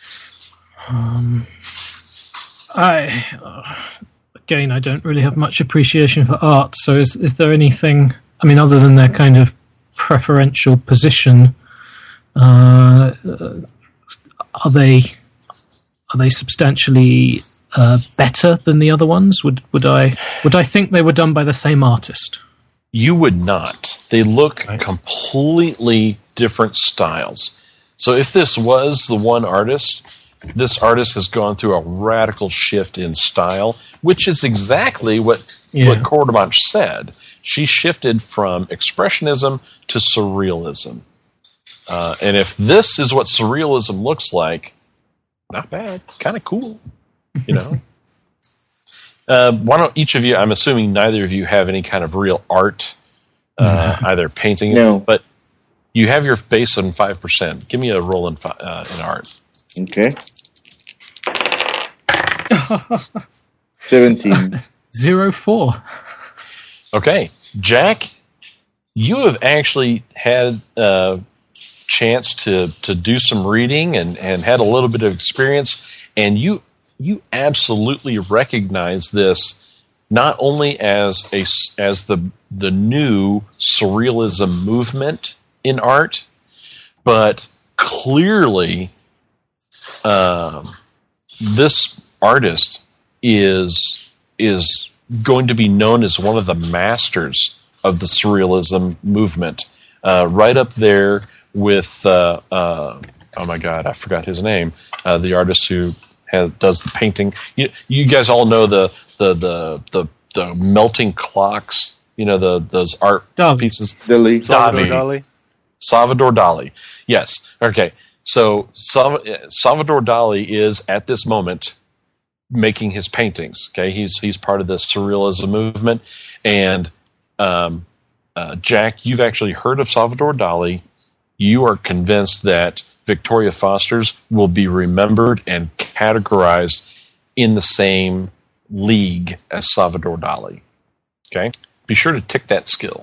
Again, I don't really have much appreciation for art, so is there anything, other than their kind of preferential position, are they substantially better than the other ones? Would I think they were done by the same artist? You would not. They look completely different styles. So if this was the one artist, this artist has gone through a radical shift in style, which is exactly what Quartermache said. She shifted from expressionism to surrealism. And if this is what surrealism looks like, not bad, kind of cool, Why don't each of you, I'm assuming neither of you have any kind of real art, either painting, but you have your base on 5%. Give me a roll in art. Okay. 17. 04. Okay. Jack, you have actually had a chance to do some reading and had a little bit of experience, and you absolutely recognize this not only as the new surrealism movement in art, but clearly this artist is going to be known as one of the masters of the surrealism movement, right up there with oh my God, I forgot his name, the artist who does the painting. You guys all know the melting clocks. Those art pieces. Salvador Dali. Yes. Okay. So Salvador Dali is at this moment making his paintings. Okay, he's part of the surrealism movement, and Jack, you've actually heard of Salvador Dali. You are convinced that Victoria Foster's will be remembered and categorized in the same league as Salvador Dali. Okay, be sure to tick that skill.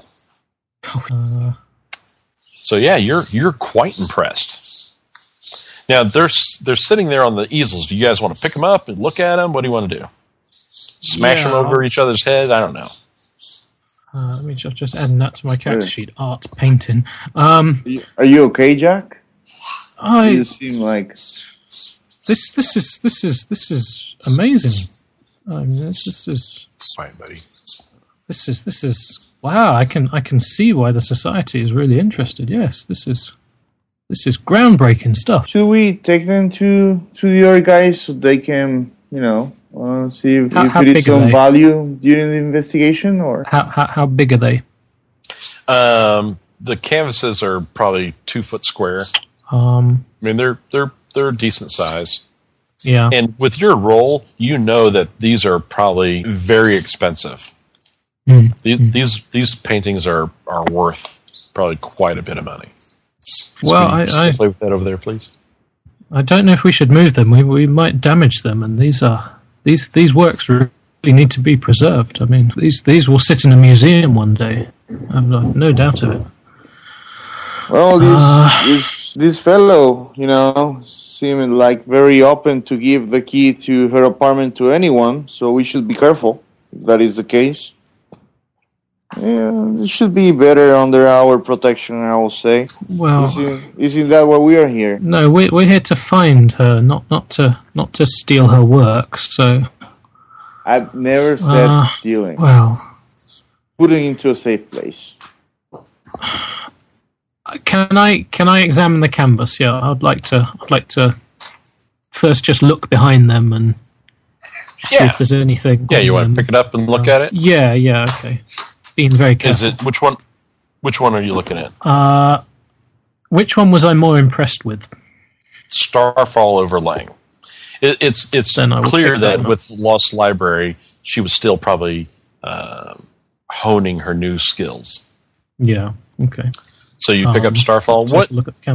So yeah, you're quite impressed. Now they're sitting there on the easels. Do you guys want to pick them up and look at them? What do you want to do? Smash them over each other's head? I don't know. Let me just add that to my character sheet. Art, painting. Are you okay, Jack? You seem like this is amazing. This is quiet, buddy. This is wow. I can see why the society is really interested. Yes, this is groundbreaking stuff. Should we take them to the other guys so they can, see if it is some value during the investigation? Or how big are they? The canvases are probably 2 foot square. I mean, they're decent size. Yeah. And with your role, you know that these are probably very expensive. These paintings are worth probably quite a bit of money. Well, I play with that over there, please. I don't know if we should move them. We might damage them, and these works really need to be preserved. I mean, these will sit in a museum one day. I've no doubt of it. Well, this fellow, seemed like very open to give the key to her apartment to anyone, so we should be careful if that is the case. Yeah, it should be better under our protection, I will say. Well, isn't that why we are here? No, we're here to find her, not to steal her work. So I've never said stealing. Well, putting into a safe place. Can I examine the canvas? Yeah, I'd like to first just look behind them and see if there's anything. Yeah, you want to pick it up and look at it? Yeah, okay. Being very careful. Is it which one? Which one are you looking at? Which one was I more impressed with? Starfall Overlaying. It's clear that with Lost Library, she was still probably honing her new skills. Yeah. Okay. So you pick up Starfall. What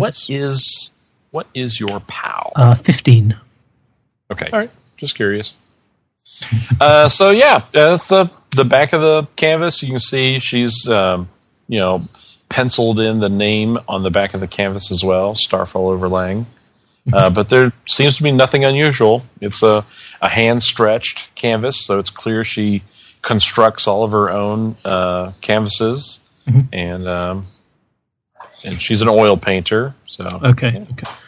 is your POW? 15. Okay. All right. Just curious. So yeah, that's the back of the canvas. You can see she's penciled in the name on the back of the canvas as well, Starfall Overlaying. But there seems to be nothing unusual. It's a hand-stretched canvas, so it's clear she constructs all of her own canvases, and she's an oil painter. So okay.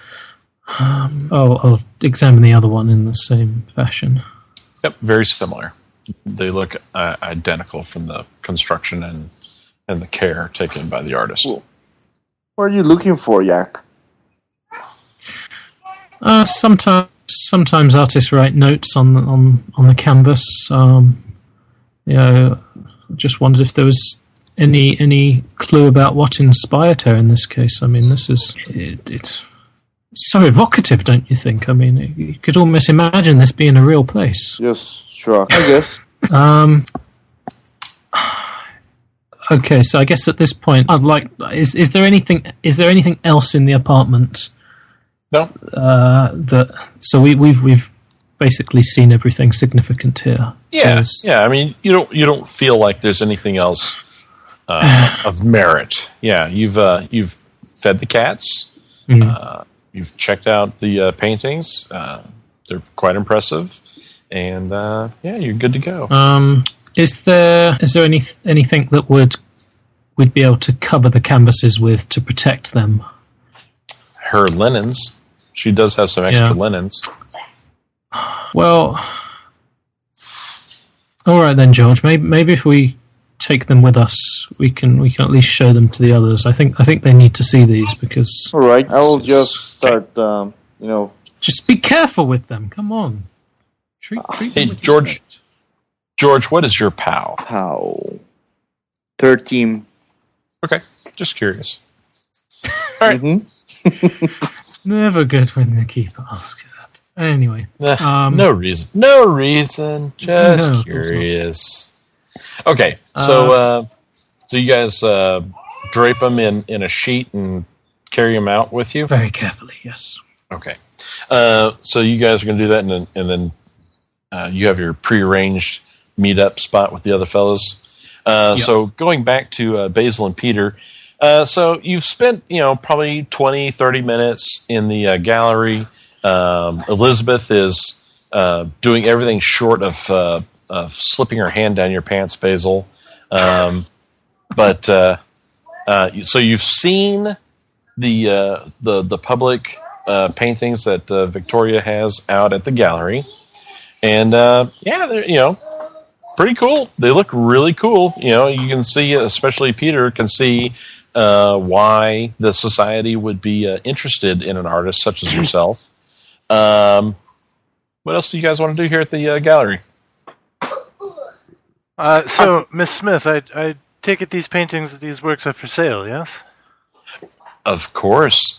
I'll examine the other one in the same fashion. Yep, very similar. They look identical from the construction and the care taken by the artist. Cool. What are you looking for, Jack? Sometimes artists write notes on the canvas. Just wondered if there was any clue about what inspired her in this case. I mean, it's so evocative, don't you think? I mean, you could almost imagine this being a real place. Yes, sure. I guess. Okay, so I guess at this point, I'd like. Is there anything else in the apartment? No. So we've basically seen everything significant here. Yeah. I mean, you don't feel like there's anything else of merit. Yeah, you've fed the cats. You've checked out the paintings. They're quite impressive, and you're good to go. Is there anything that we'd be able to cover the canvases with to protect them? Her linens. She does have some extra linens. Well, all right then, George. Maybe if we take them with us, we can at least show them to the others. I think they need to see these because. All right, I will just start. Just be careful with them. Come on. Treat them with George. respect. George, what is your POW? POW 13. Okay, just curious. All right. Never good when the keeper asks that. Anyway, no reason. Just curious. Okay, so you guys drape them in a sheet and carry them out with you? Very carefully, yes. Okay. So you guys are going to do that, and then you have your prearranged meetup spot with the other fellows. So going back to Basil and Peter, so you've spent probably 20, 30 minutes in the gallery. Elizabeth is doing everything short of slipping her hand down your pants, Basil. So you've seen the public paintings that Victoria has out at the gallery, and they're pretty cool. They look really cool. You can see, especially Peter can see why the society would be interested in an artist such as yourself. What else do you guys want to do here at the gallery? So, Miss Smith, I take it these paintings, these works are for sale, yes? Of course.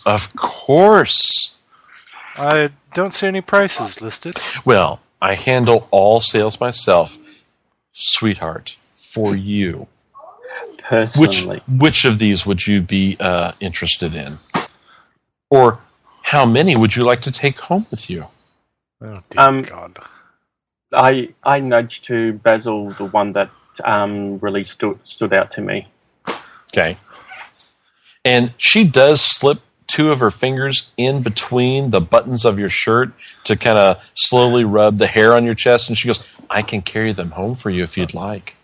I don't see any prices listed. Well, I handle all sales myself, sweetheart, for you. Personally. Which of these would you be interested in? Or how many would you like to take home with you? Oh, dear God. I nudged to Basil the one that really stood out to me. Okay. And she does slip two of her fingers in between the buttons of your shirt to kind of slowly rub the hair on your chest, and she goes, I can carry them home for you if you'd like.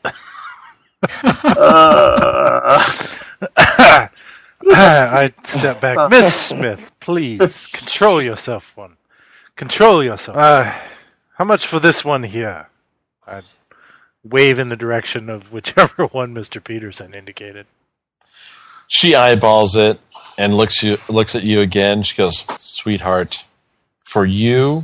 I step back. Miss Smith, please, control yourself, one. Control yourself. How much for this one here? I wave in the direction of whichever one Mr. Peterson indicated. She eyeballs it and looks at you again. She goes, sweetheart, for you,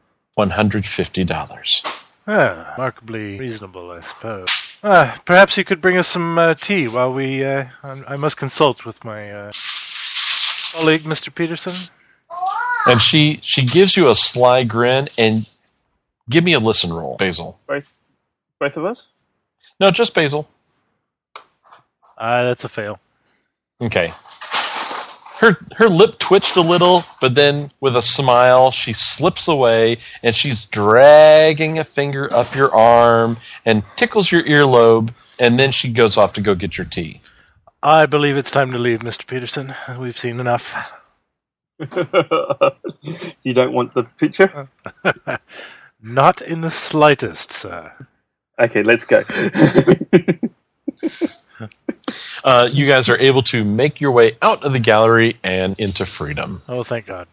$150. Remarkably reasonable, I suppose. Perhaps you could bring us some tea while we... I must consult with my colleague, Mr. Peterson. And she gives you a sly grin, and give me a listen roll, Basil. Both of us? No, just Basil. That's a fail. Okay. Her lip twitched a little, but then with a smile, she slips away, and she's dragging a finger up your arm and tickles your earlobe, and then she goes off to go get your tea. I believe it's time to leave, Mr. Peterson. We've seen enough. You don't want the picture? Not in the slightest, sir. Okay, let's go. You guys are able to make your way out of the gallery and into freedom. Oh, thank God.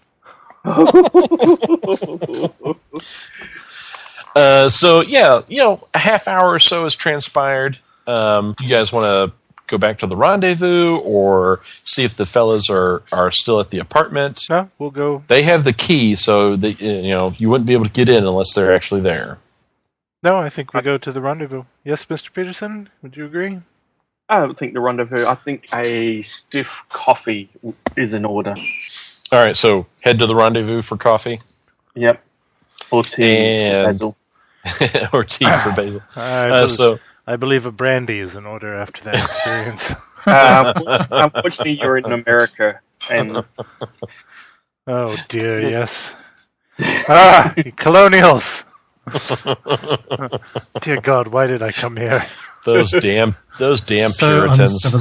A half hour or so has transpired. You guys want to go back to the rendezvous or see if the fellas are still at the apartment? No, we'll go. They have the key, so that you wouldn't be able to get in unless they're actually there. No, I think we go to the rendezvous. Yes, Mr. Peterson, would you agree? I don't think the rendezvous. I think a stiff coffee is in order. All right, so head to the rendezvous for coffee. Yep. Or tea for Basil. Or tea for Basil. I believe a brandy is in order after that experience. Unfortunately, you're in America, and oh dear, yes. You colonials. Dear God, why did I come here? Those damn Puritans.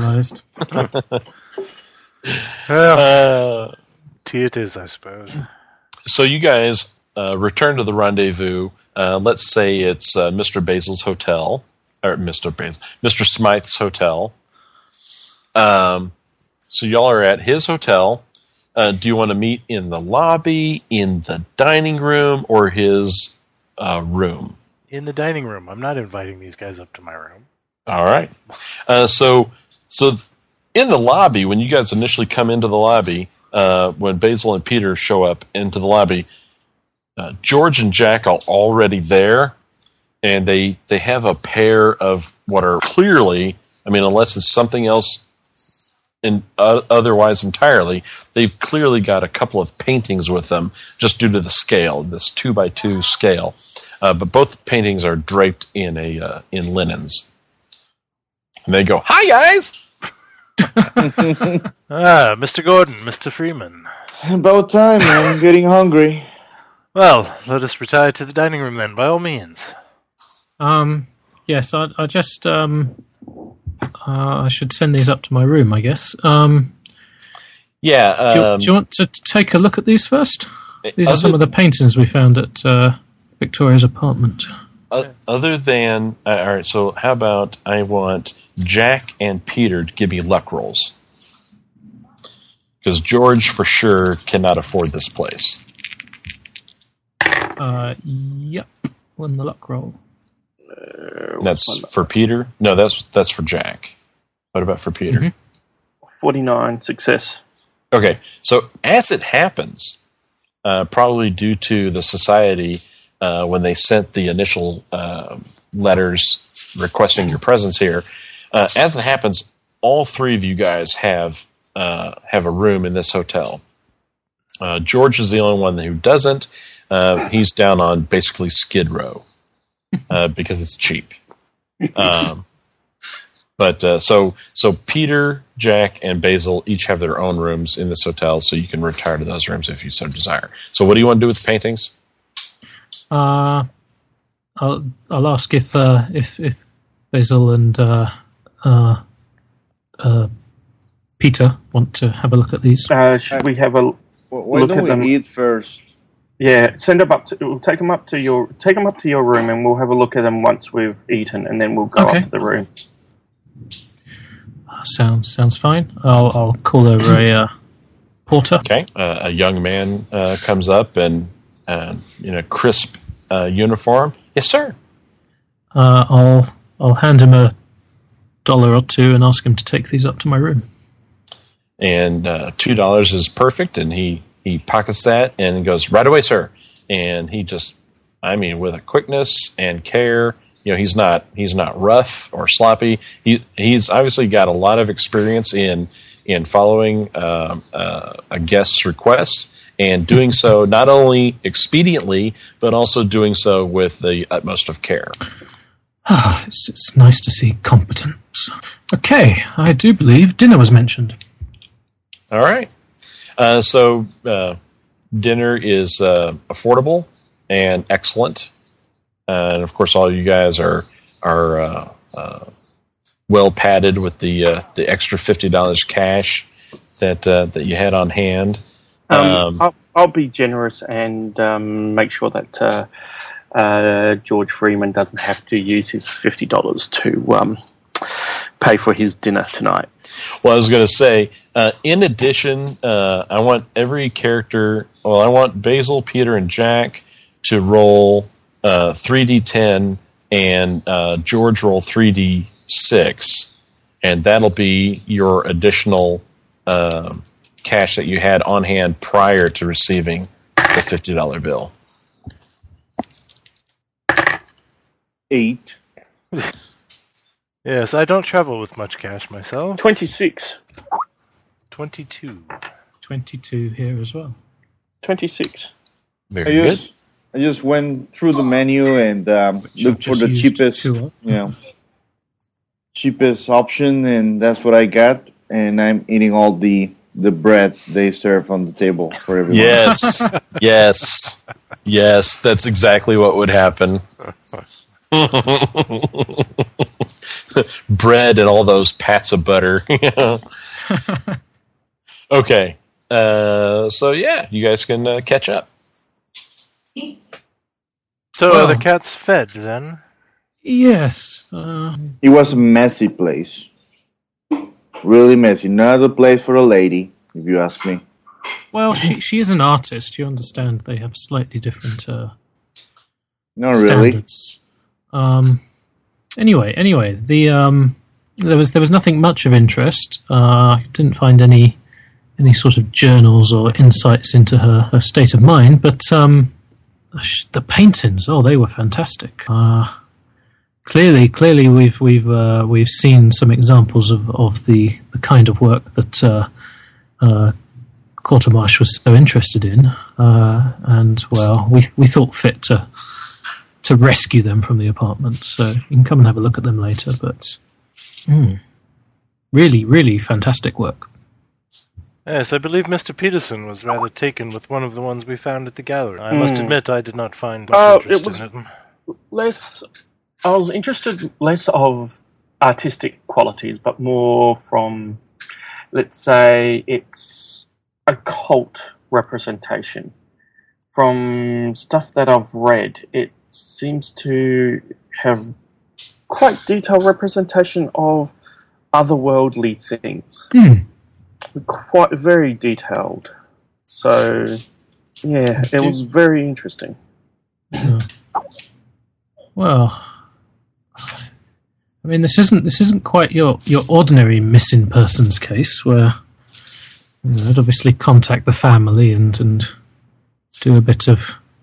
Tea it is, I suppose. So you guys return to the rendezvous. Let's say it's Mr. Basil's hotel, or Mr. Smythe's hotel. So y'all are at his hotel. Do you want to meet in the lobby, in the dining room, or his room? In the dining room. I'm not inviting these guys up to my room. All right. So in the lobby, when you guys initially come into the lobby, when Basil and Peter show up into the lobby, George and Jack are already there, and they have a pair of what are clearly, unless it's something else otherwise entirely, they've clearly got a couple of paintings with them just due to the scale, this 2x2 scale. But both paintings are draped in linens. And they go, "Hi, guys!" Mr. Gordon, Mr. Freeman. About time, I'm getting hungry. Well, let us retire to the dining room then, by all means. Yes, I just I should send these up to my room, I guess. Yeah. Do you want to take a look at these first? These are some of the paintings we found at Victoria's apartment. Other than... all right, so how about I want Jack and Peter to give me luck rolls. Because George, for sure, cannot afford this place. Yep. Won the luck roll. That's for Peter? No, that's for Jack. What about for Peter? Mm-hmm. 49 success. Okay, so as it happens, probably due to the society, when they sent the initial letters requesting your presence here, as it happens, all three of you guys have a room in this hotel. George is the only one who doesn't. He's down on basically Skid Row because it's cheap. But so Peter, Jack, and Basil each have their own rooms in this hotel, so you can retire to those rooms if you so desire. So what do you want to do with the paintings? I'll ask if Basil and Peter want to have a look at these. Should we have a Why look don't at we them? eat first? Yeah, we'll take them up to your room, and we'll have a look at them once we've eaten, and then we'll go Okay. up to the room. Sounds fine. I'll call over a porter. Okay, a young man comes up and in a crisp uniform. Yes, sir. I'll hand him $1 or $2 and ask him to take these up to my room. And $2 is perfect, and he pockets that and goes, right away, sir. And he just, with a quickness and care, he's not rough or sloppy. He's obviously got a lot of experience in following a guest's request and doing so not only expediently, but also doing so with the utmost of care. It's nice to see competence. Okay, I do believe dinner was mentioned. All right. So dinner is affordable and excellent, and of course, all you guys are well padded with the extra $50 cash that you had on hand. I'll be generous and make sure that George Freeman doesn't have to use his $50 to pay for his dinner tonight. Well, I was going to say, in addition, I want every character. Well, I want Basil, Peter, and Jack to roll 3d10, and George roll 3d6, and that'll be your additional cash that you had on hand prior to receiving the $50 bill. 8. Yes, I don't travel with much cash myself. 26. 22. 22 here as well. 26. Very good. I just went through the menu and looked for the cheapest option, and that's what I got. And I'm eating all the bread they serve on the table for everyone. Yes, that's exactly what would happen. Bread and all those pats of butter. Okay, so yeah, you guys can catch up. So are the cats fed then? Yes. It was a messy place. Really messy. Not a place for a lady, if you ask me. Well, she is an artist. You understand they have slightly different Not really. standards. Anyway, there was nothing much of interest. I didn't find any sort of journals or insights into her state of mind, but the paintings, they were fantastic. Clearly, we've seen some examples of the kind of work that Quatermash was so interested in, and we thought fit to rescue them from the apartment. So you can come and have a look at them later. But really, really fantastic work. Yes, I believe Mr. Peterson was rather taken with one of the ones we found at the gallery. I must admit I did not find much interest in it. I was interested less of artistic qualities, but more from, let's say, its occult representation. From stuff that I've read, it seems to have quite detailed representation of otherworldly things. Quite very detailed. So, yeah, it was very interesting. Well, I mean, this isn't quite your ordinary missing persons case where I'd obviously contact the family and do a bit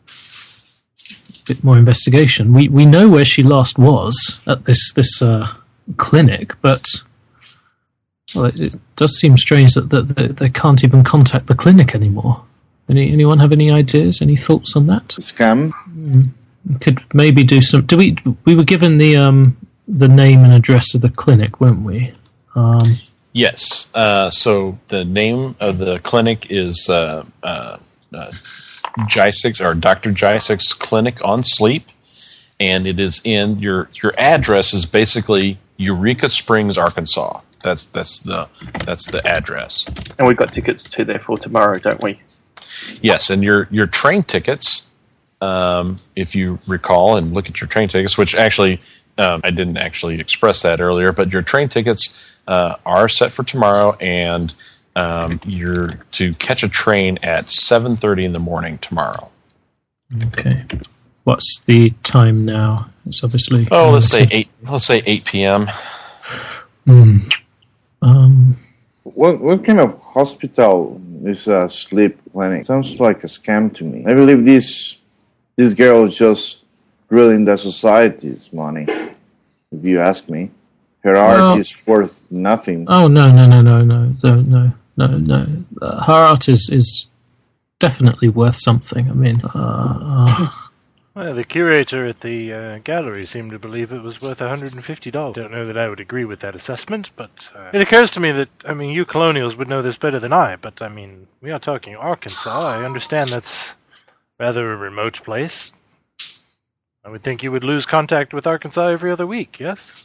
more investigation. We know where she last was at this clinic, but well, it does seem strange that they can't even contact the clinic anymore. Anyone have any ideas? Any thoughts on that? Scam. Could maybe do some. We were given the name and address of the clinic, weren't we? Yes. So the name of the clinic is J6 or Dr. J6's Clinic on Sleep, and it is in your address is basically Eureka Springs, Arkansas. That's the address. And we've got tickets to there for tomorrow, don't we? Yes, and your train tickets, if you recall and look at your train tickets, which actually I didn't actually express that earlier, but your train tickets are set for tomorrow, and you're to catch a train at 7:30 in the morning tomorrow. Okay. What's the time now? It's obviously let's say 8. Let's say 8 p.m. What kind of hospital is a sleep clinic? Sounds like a scam to me. I believe this girl is just drilling the society's money. If you ask me, her art is worth nothing. Oh no! Her art is definitely worth something. I mean, well, the curator at the gallery seemed to believe it was worth $150. Don't know that I would agree with that assessment, but it occurs to me that, you colonials would know this better than I, but, we are talking Arkansas. I understand that's rather a remote place. I would think you would lose contact with Arkansas every other week, yes?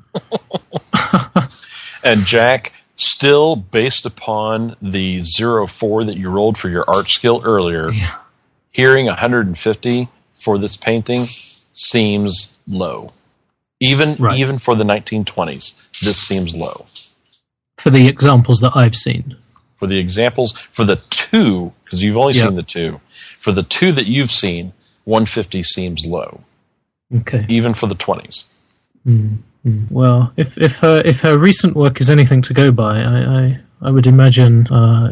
And Jack, still based upon the 04 that you rolled for your art skill earlier, hearing 150 for this painting seems low. Even for the 1920s, this seems low. For the examples that I've seen. For the examples, for the two, because you've only seen the two, for the two that you've seen, 150 seems low. Okay. Even for the 20s. Well, if her recent work is anything to go by, I would imagine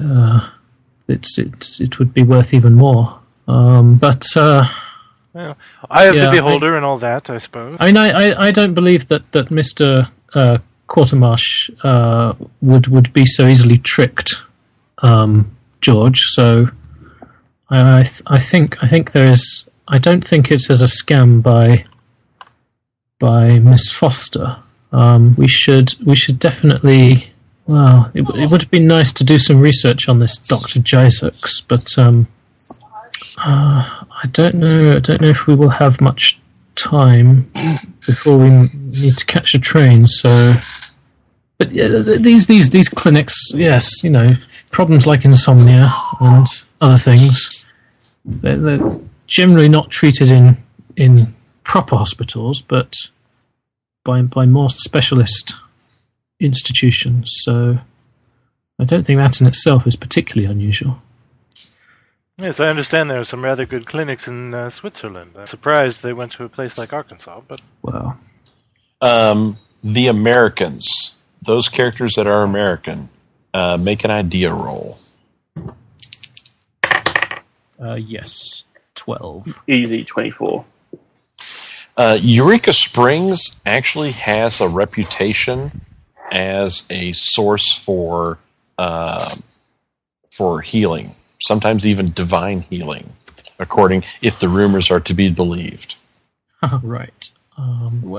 it would be worth even more. Well, I have the beholder and all that, I suppose. I mean, I don't believe that Mr. Quatermash would be so easily tricked, George. So I think there is. I don't think it's as a scam by Miss Foster. We should definitely. Well, it would have been nice to do some research on this Dr. J6, but I don't know. I don't know if we will have much time before we need to catch a train. So, but these clinics, yes, problems like insomnia and other things, they're generally not treated in proper hospitals, but by more specialist institutions. So, I don't think that in itself is particularly unusual. Yes, I understand there are some rather good clinics in Switzerland. I'm surprised they went to a place like Arkansas, but... Well... the Americans, those characters that are American, make an idea roll. Yes, 12. Easy, 24. Eureka Springs actually has a reputation as a source for healing. Sometimes even divine healing, if the rumors are to be believed. Right.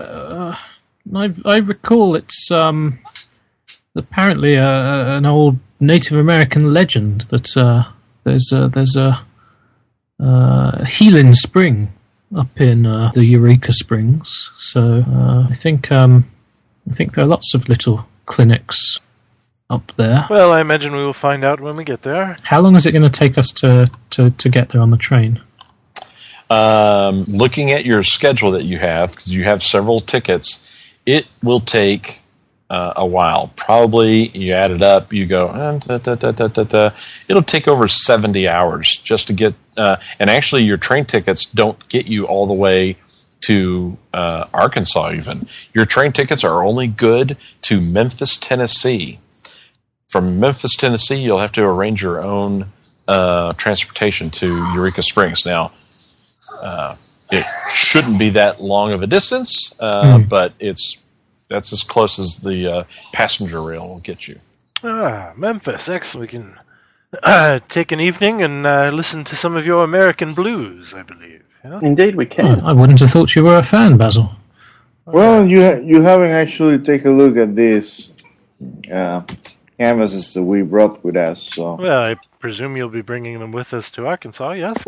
I recall it's apparently an old Native American legend that there's a healing spring up in the Eureka Springs. So I think there are lots of little clinics up there. Well, I imagine we will find out when we get there. How long is it going to take us to get there on the train? Looking at your schedule that you have, because you have several tickets, it will take a while. Probably, you add it up, you go, it'll take over 70 hours just to get, and actually your train tickets don't get you all the way to Arkansas even. Your train tickets are only good to Memphis, Tennessee. From Memphis, Tennessee, you'll have to arrange your own transportation to Eureka Springs. Now, it shouldn't be that long of a distance, but that's as close as the passenger rail will get you. Memphis, excellent. We can take an evening and listen to some of your American blues, I believe. Yeah? Indeed, we can. I wouldn't have thought you were a fan, Basil. Well, you haven't actually taken a look at these canvases that we brought with us. So. Well, I presume you'll be bringing them with us to Arkansas, yes?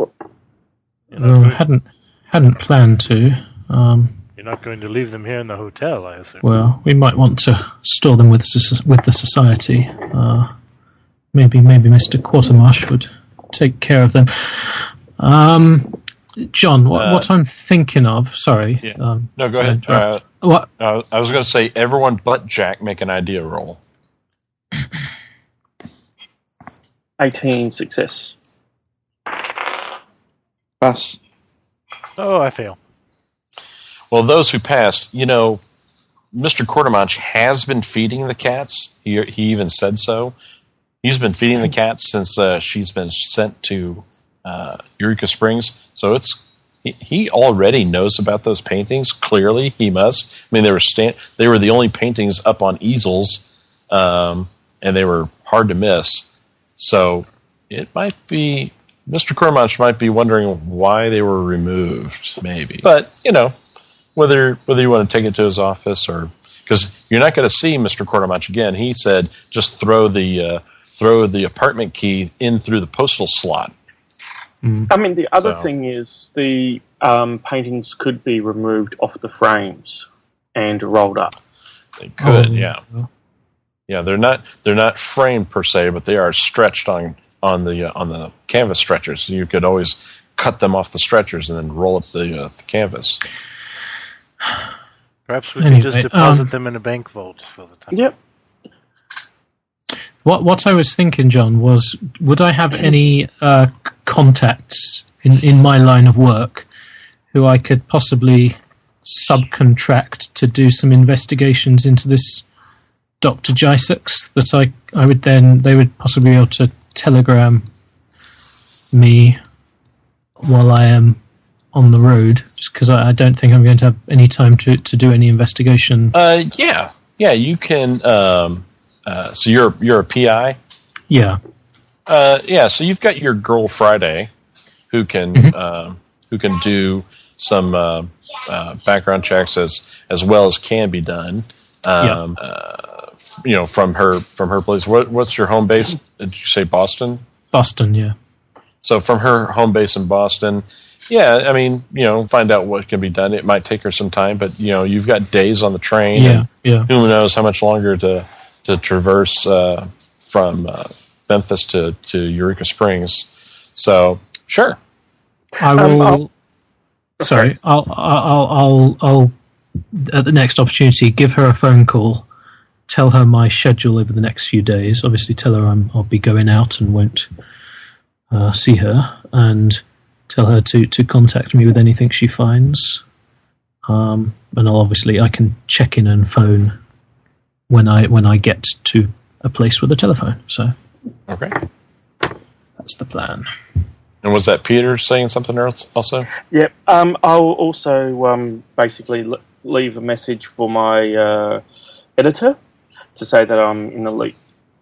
Hadn't planned to. You're not going to leave them here in the hotel, I assume. Well, we might want to store them with the society. Maybe Mr. Quatermash would take care of them. John, what I'm thinking of... Sorry. Yeah. No, go ahead. What? I was going to say, everyone but Jack make an idea roll. 18 success. Pass. Oh, I fail. Well, those who passed, Mr. Quartermanch has been feeding the cats. He even said so. He's been feeding the cats since she's been sent to Eureka Springs. So he already knows about those paintings. Clearly, he must. I mean, they were the only paintings up on easels, and they were hard to miss. So it might be Mr. Quartermanch might be wondering why they were removed, maybe. But whether you want to take it to his office or because you're not going to see Mr. Quartermanch again. He said just throw the apartment key in through the postal slot. I mean, the other thing is the paintings could be removed off the frames and rolled up. They could, yeah. Yeah, they're not framed per se, but they are stretched on the canvas stretchers. So you could always cut them off the stretchers and then roll up the canvas. Perhaps we can just deposit them in a bank vault for the time. Yep. What I was thinking, John, was would I have any contacts in my line of work who I could possibly subcontract to do some investigations into this Dr. Jysux that they would possibly be able to telegram me while I am on the road, just because I don't think I'm going to have any time to do any investigation. Yeah, you can. So you're a PI. Yeah. So you've got your girl Friday, who can do some background checks as well as can be done. From her place. What's your home base? Did you say Boston? Boston, yeah. So from her home base in Boston, I mean, find out what can be done. It might take her some time, but you've got days on the train. Yeah. Who knows how much longer to traverse from Memphis to Eureka Springs. So sure. I will. Sorry, I'll at the next opportunity give her a phone call. Tell her my schedule over the next few days. Obviously, tell her I'll be going out and won't see her, and tell her to contact me with anything she finds. And I can check in and phone when I get to a place with a telephone. So, okay, that's the plan. And was that Peter saying something else also? Yep. I'll also basically leave a message for my editor to say that I'm in the lead.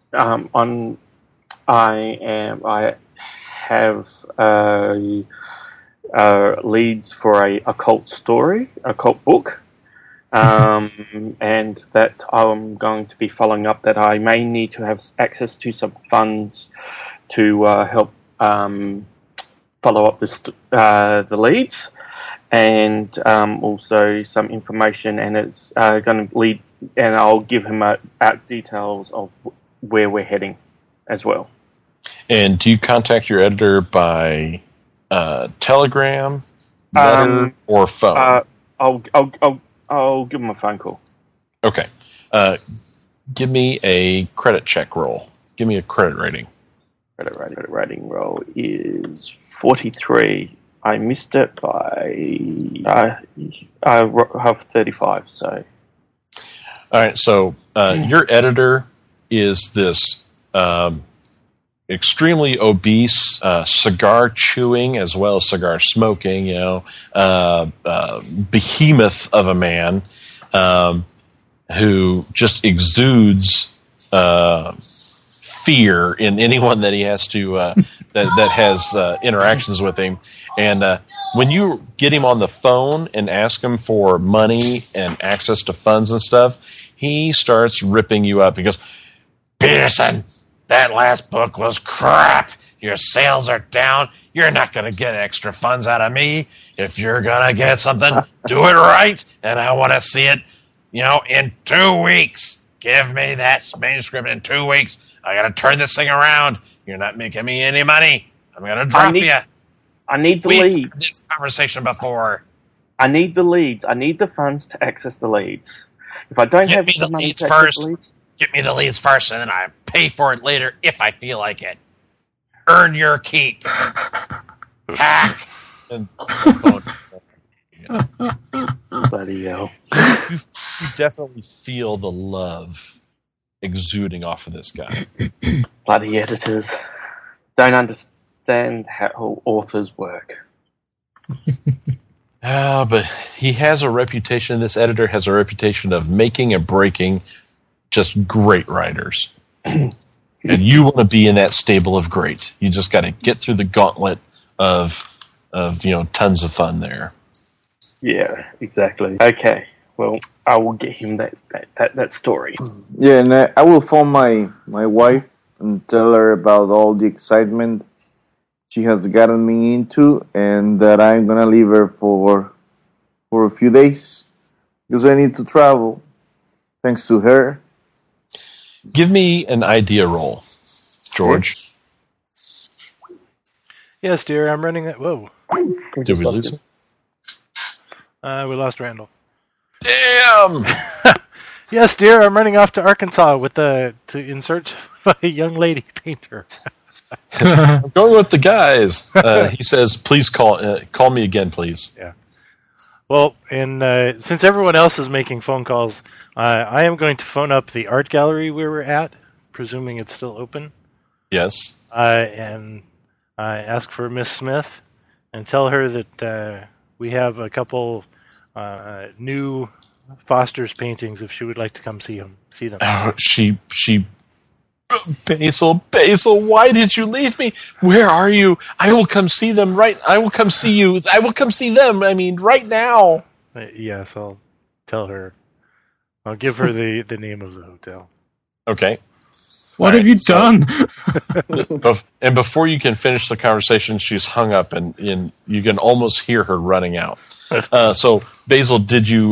I have leads for a occult story, occult book and that I'm going to be following up that I may need to have access to some funds to help follow up the leads, and also some information, and it's going to lead, and I'll give him out details of where we're heading as well. And do you contact your editor by telegram, letter, or phone? I'll give him a phone call. Okay. Give me a credit check roll. Give me a credit rating. Credit rating roll is 43. I missed it by... I have 35, so... All right, so your editor is this extremely obese, cigar-chewing as well as cigar-smoking, behemoth of a man who just exudes fear in anyone that he has to that has interactions with him. And when you get him on the phone and ask him for money and access to funds and stuff, he starts ripping you up. He goes, "Peterson, that last book was crap. Your sales are down. You're not going to get extra funds out of me. If you're going to get something, do it right. And I want to see it, in 2 weeks. Give me that manuscript in 2 weeks. I got to turn this thing around. You're not making me any money. I'm going to drop you. I need the leads. We've had this conversation before. I need the leads. I need the funds to access the leads. If I don't have the money to access the leads... Get me the leads first, and then I pay for it later if I feel like it. Earn your keep. Hack. And bloody hell. You definitely feel the love exuding off of this guy. Bloody editors don't understand how authors work. But he has a reputation. This editor has a reputation of making and breaking just great writers. And you want to be in that stable of great. You just got to get through the gauntlet of tons of fun there. Yeah, exactly. Okay, well, I will get him that story. Yeah, and I will phone my wife and tell her about all the excitement she has gotten me into, and that I'm gonna leave her for a few days because I need to travel. Thanks to her. Give me an idea roll, George. Yes, dear, I'm running it. Whoa. Did we lose him? We lost Randall. Damn! Yes, dear, I'm running off to Arkansas in search of a young lady painter. I'm going with the guys. He says, please call me again, please. Yeah. Well, and since everyone else is making phone calls, I am going to phone up the art gallery we were at, presuming it's still open. Yes. And ask for Miss Smith and tell her that we have a couple new Foster's paintings if she would like to come see them. Oh, she Basil, why did you leave me? Where are you? I will come see them I will come see you. I will come see them. I mean, right now. Yes, I'll tell her. I'll give her the name of the hotel. Okay. What have you done? And before you can finish the conversation, she's hung up, and you can almost hear her running out. So, Basil, did you...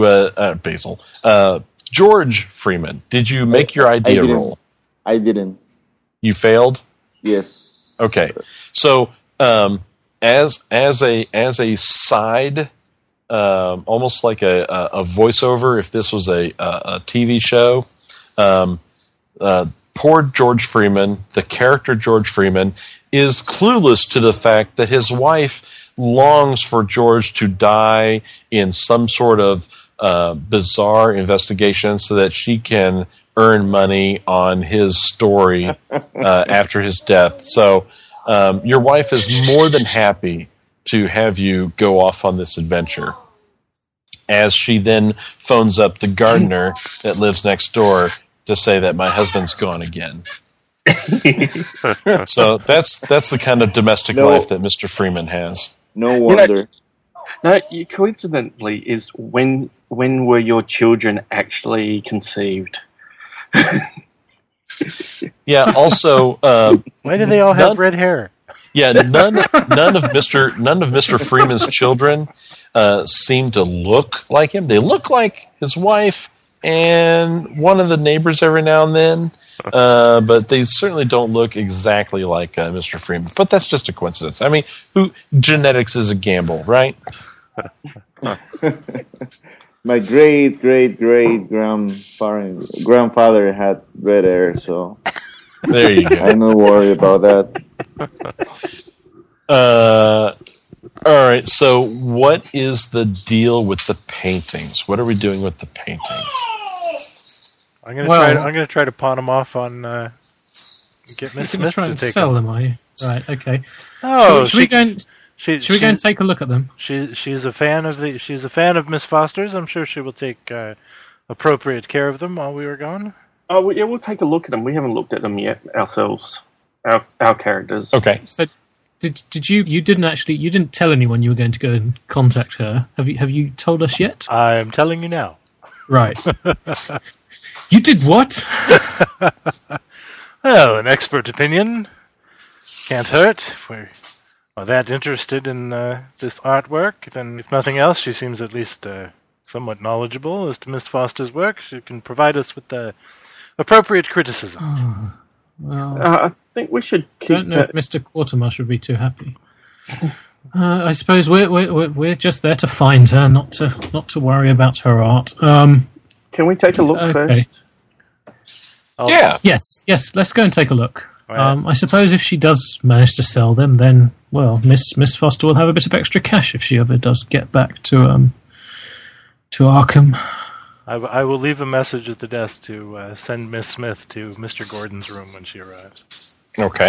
George Freeman, did you make your idea roll? I didn't. You failed? Yes. Okay. So, as a side, almost like a voiceover, if this was a TV show, poor George Freeman, the character George Freeman, is clueless to the fact that his wife longs for George to die in some sort of bizarre investigation so that she can earn money on his story after his death. So your wife is more than happy to have you go off on this adventure, as she then phones up the gardener that lives next door to say that my husband's gone again. So that's the kind of domestic life that Mr. Freeman has. No wonder. No, coincidentally, is when when were your children actually conceived? Yeah. Also, Why do they all have red hair? yeah, none of Mr. Freeman's children seem to look like him. They look like his wife and one of the neighbors every now and then, but they certainly don't look exactly like Mr. Freeman. But that's just a coincidence. I mean, genetics is a gamble, right? My great grandfather had red hair, so There you go. I'm not worried about that. All right. So, what is the deal with the paintings? What are we doing with the paintings? I'm gonna try to pawn them off on get Miss You're going to Smith try to and take sell them. them, are you? Right, okay. Oh, Should we go and take a look at them? She's a fan of Miss Foster's. I'm sure she will take appropriate care of them while we were gone. Oh, yeah, we'll take a look at them. We haven't looked at them yet ourselves. Our characters. Okay. So, did you didn't tell anyone you were going to go and contact her? Have you told us yet? I'm telling you now. Right. You did what? Well, an expert opinion can't hurt. If we're that interested in this artwork, then if nothing else, she seems at least somewhat knowledgeable as to Miss Foster's work. She can provide us with the appropriate criticism. Oh, well, I think we should I keep don't know if Mr. Quartermash would be too happy. I suppose we're just there to find her, not to worry about her art. Can we take a look Okay. first? Yeah. Yes. Let's go and take a look. Right. I suppose if she does manage to sell them, then Miss Foster will have a bit of extra cash if she ever does get back to Arkham. I will leave a message at the desk to send Miss Smith to Mr. Gordon's room when she arrives. Okay.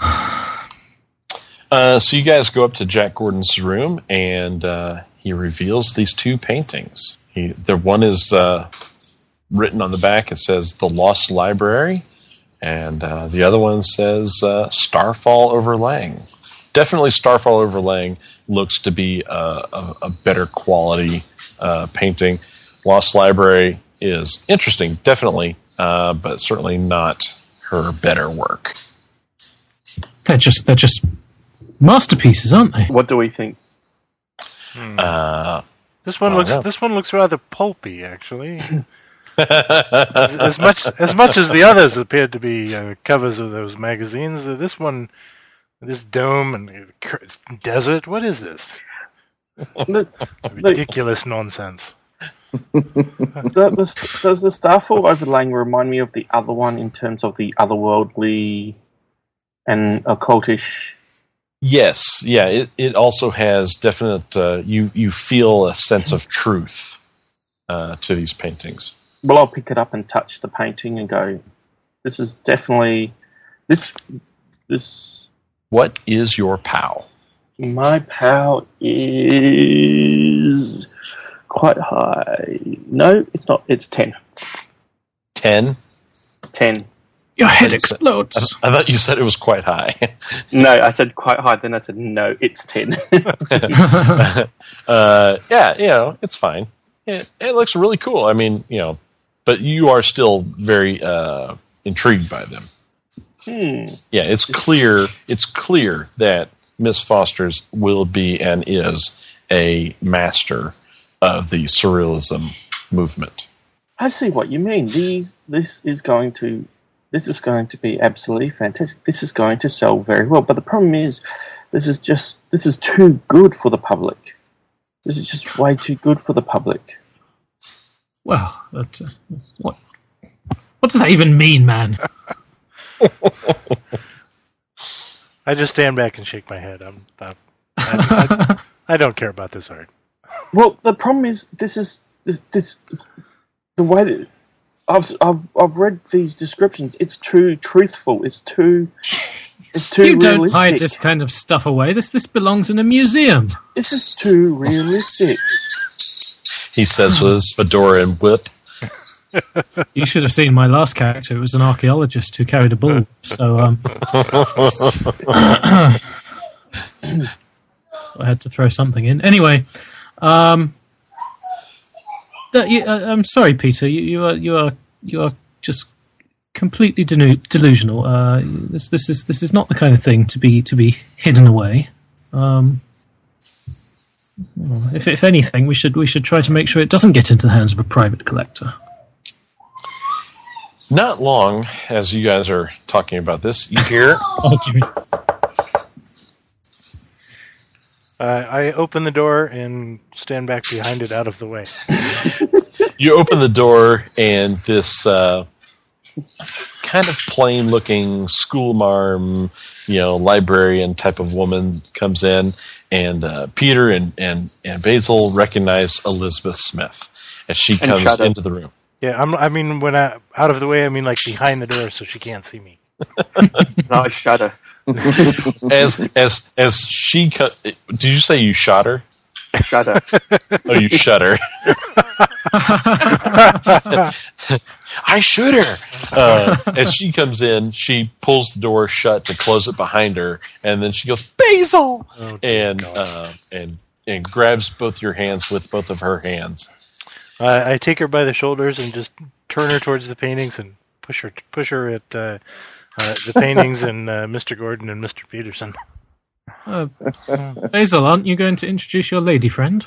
So you guys go up to Jack Gordon's room, and he reveals these two paintings. The one is written on the back. It says "The Lost Library," and the other one says "Starfall over Lang." Definitely, Starfall over Lang looks to be a better quality painting. Lost Library is interesting, definitely, but certainly not her better work. They're just masterpieces, aren't they? What do we think? This one I don't know. looks rather pulpy, actually. as much as the others appeared to be covers of those magazines, this dome and desert. What is this? Ridiculous nonsense. Does the Starfall over Lang remind me of the other one in terms of the otherworldly and occultish? Yes, yeah. It also has definite. You feel a sense of truth to these paintings. Well, I'll pick it up and touch the painting and go, "This is definitely this." What is your POW? My POW is quite high. No, it's not. It's 10. 10? 10. Your head explodes. I thought you said it was quite high. No, I said quite high. Then I said no, it's 10. Yeah, it's fine. It looks really cool. I mean, but you are still very intrigued by them. Yeah, it's clear. It's clear that Miss Foster's will be and is a master of the surrealism movement. I see what you mean. This is going to be absolutely fantastic. This is going to sell very well. But the problem is, this is too good for the public. This is just way too good for the public. Well, what does that even mean, man? I just stand back and shake my head. I don't care about this art. Well, the problem is this the way that I've read these descriptions. It's too truthful. It's too You don't realistic. hide this kind of stuff away. This belongs in a museum. This is too realistic. He says with his fedora and whip. You should have seen my last character. It was an archaeologist who carried a bull. So I had to throw something in. Anyway, I'm sorry, Peter. You are just completely delusional. This is not the kind of thing to be hidden away. If anything, we should try to make sure it doesn't get into the hands of a private collector. Not long as you guys are talking about this, you hear. I open the door and stand back behind it out of the way. You open the door, and this kind of plain-looking schoolmarm, librarian type of woman comes in, and Peter and Basil recognize Elizabeth Smith as she comes into the room. Yeah, when out of the way, I mean like behind the door, so she can't see me. No, I shudder. As she did you say you shot her? Shudder. Oh, you shudder. I shoot her. As she comes in, she pulls the door shut to close it behind her, and then she goes, Basil! And grabs both your hands with both of her hands. I take her by the shoulders and just turn her towards the paintings and push her at the paintings and Mr. Gordon and Mr. Peterson. Basil, aren't you going to introduce your lady friend?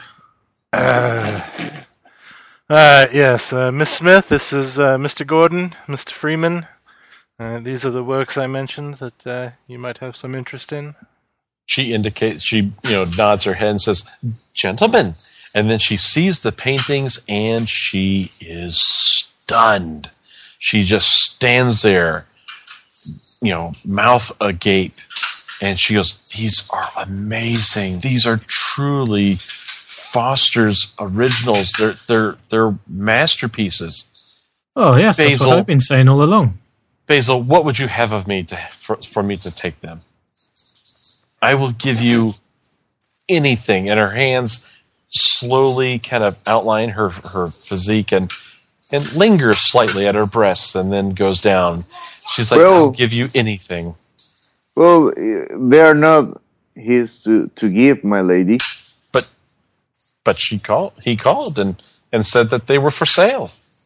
Yes, Miss Smith, this is Mr. Gordon, Mr. Freeman. These are the works I mentioned that you might have some interest in. She nods her head and says, Gentlemen. And then she sees the paintings and she is stunned. She just stands there, mouth agape. And she goes, these are amazing. These are truly Foster's originals. They're masterpieces. Oh, yes, Basil, that's what I've been saying all along. Basil, what would you have of me for me to take them? I will give you anything. And her hands slowly kind of outline her physique and lingers slightly at her breasts and then goes down. She's like, I'll give you anything. Well, they are not his to give, my lady. But he called and said that they were for sale.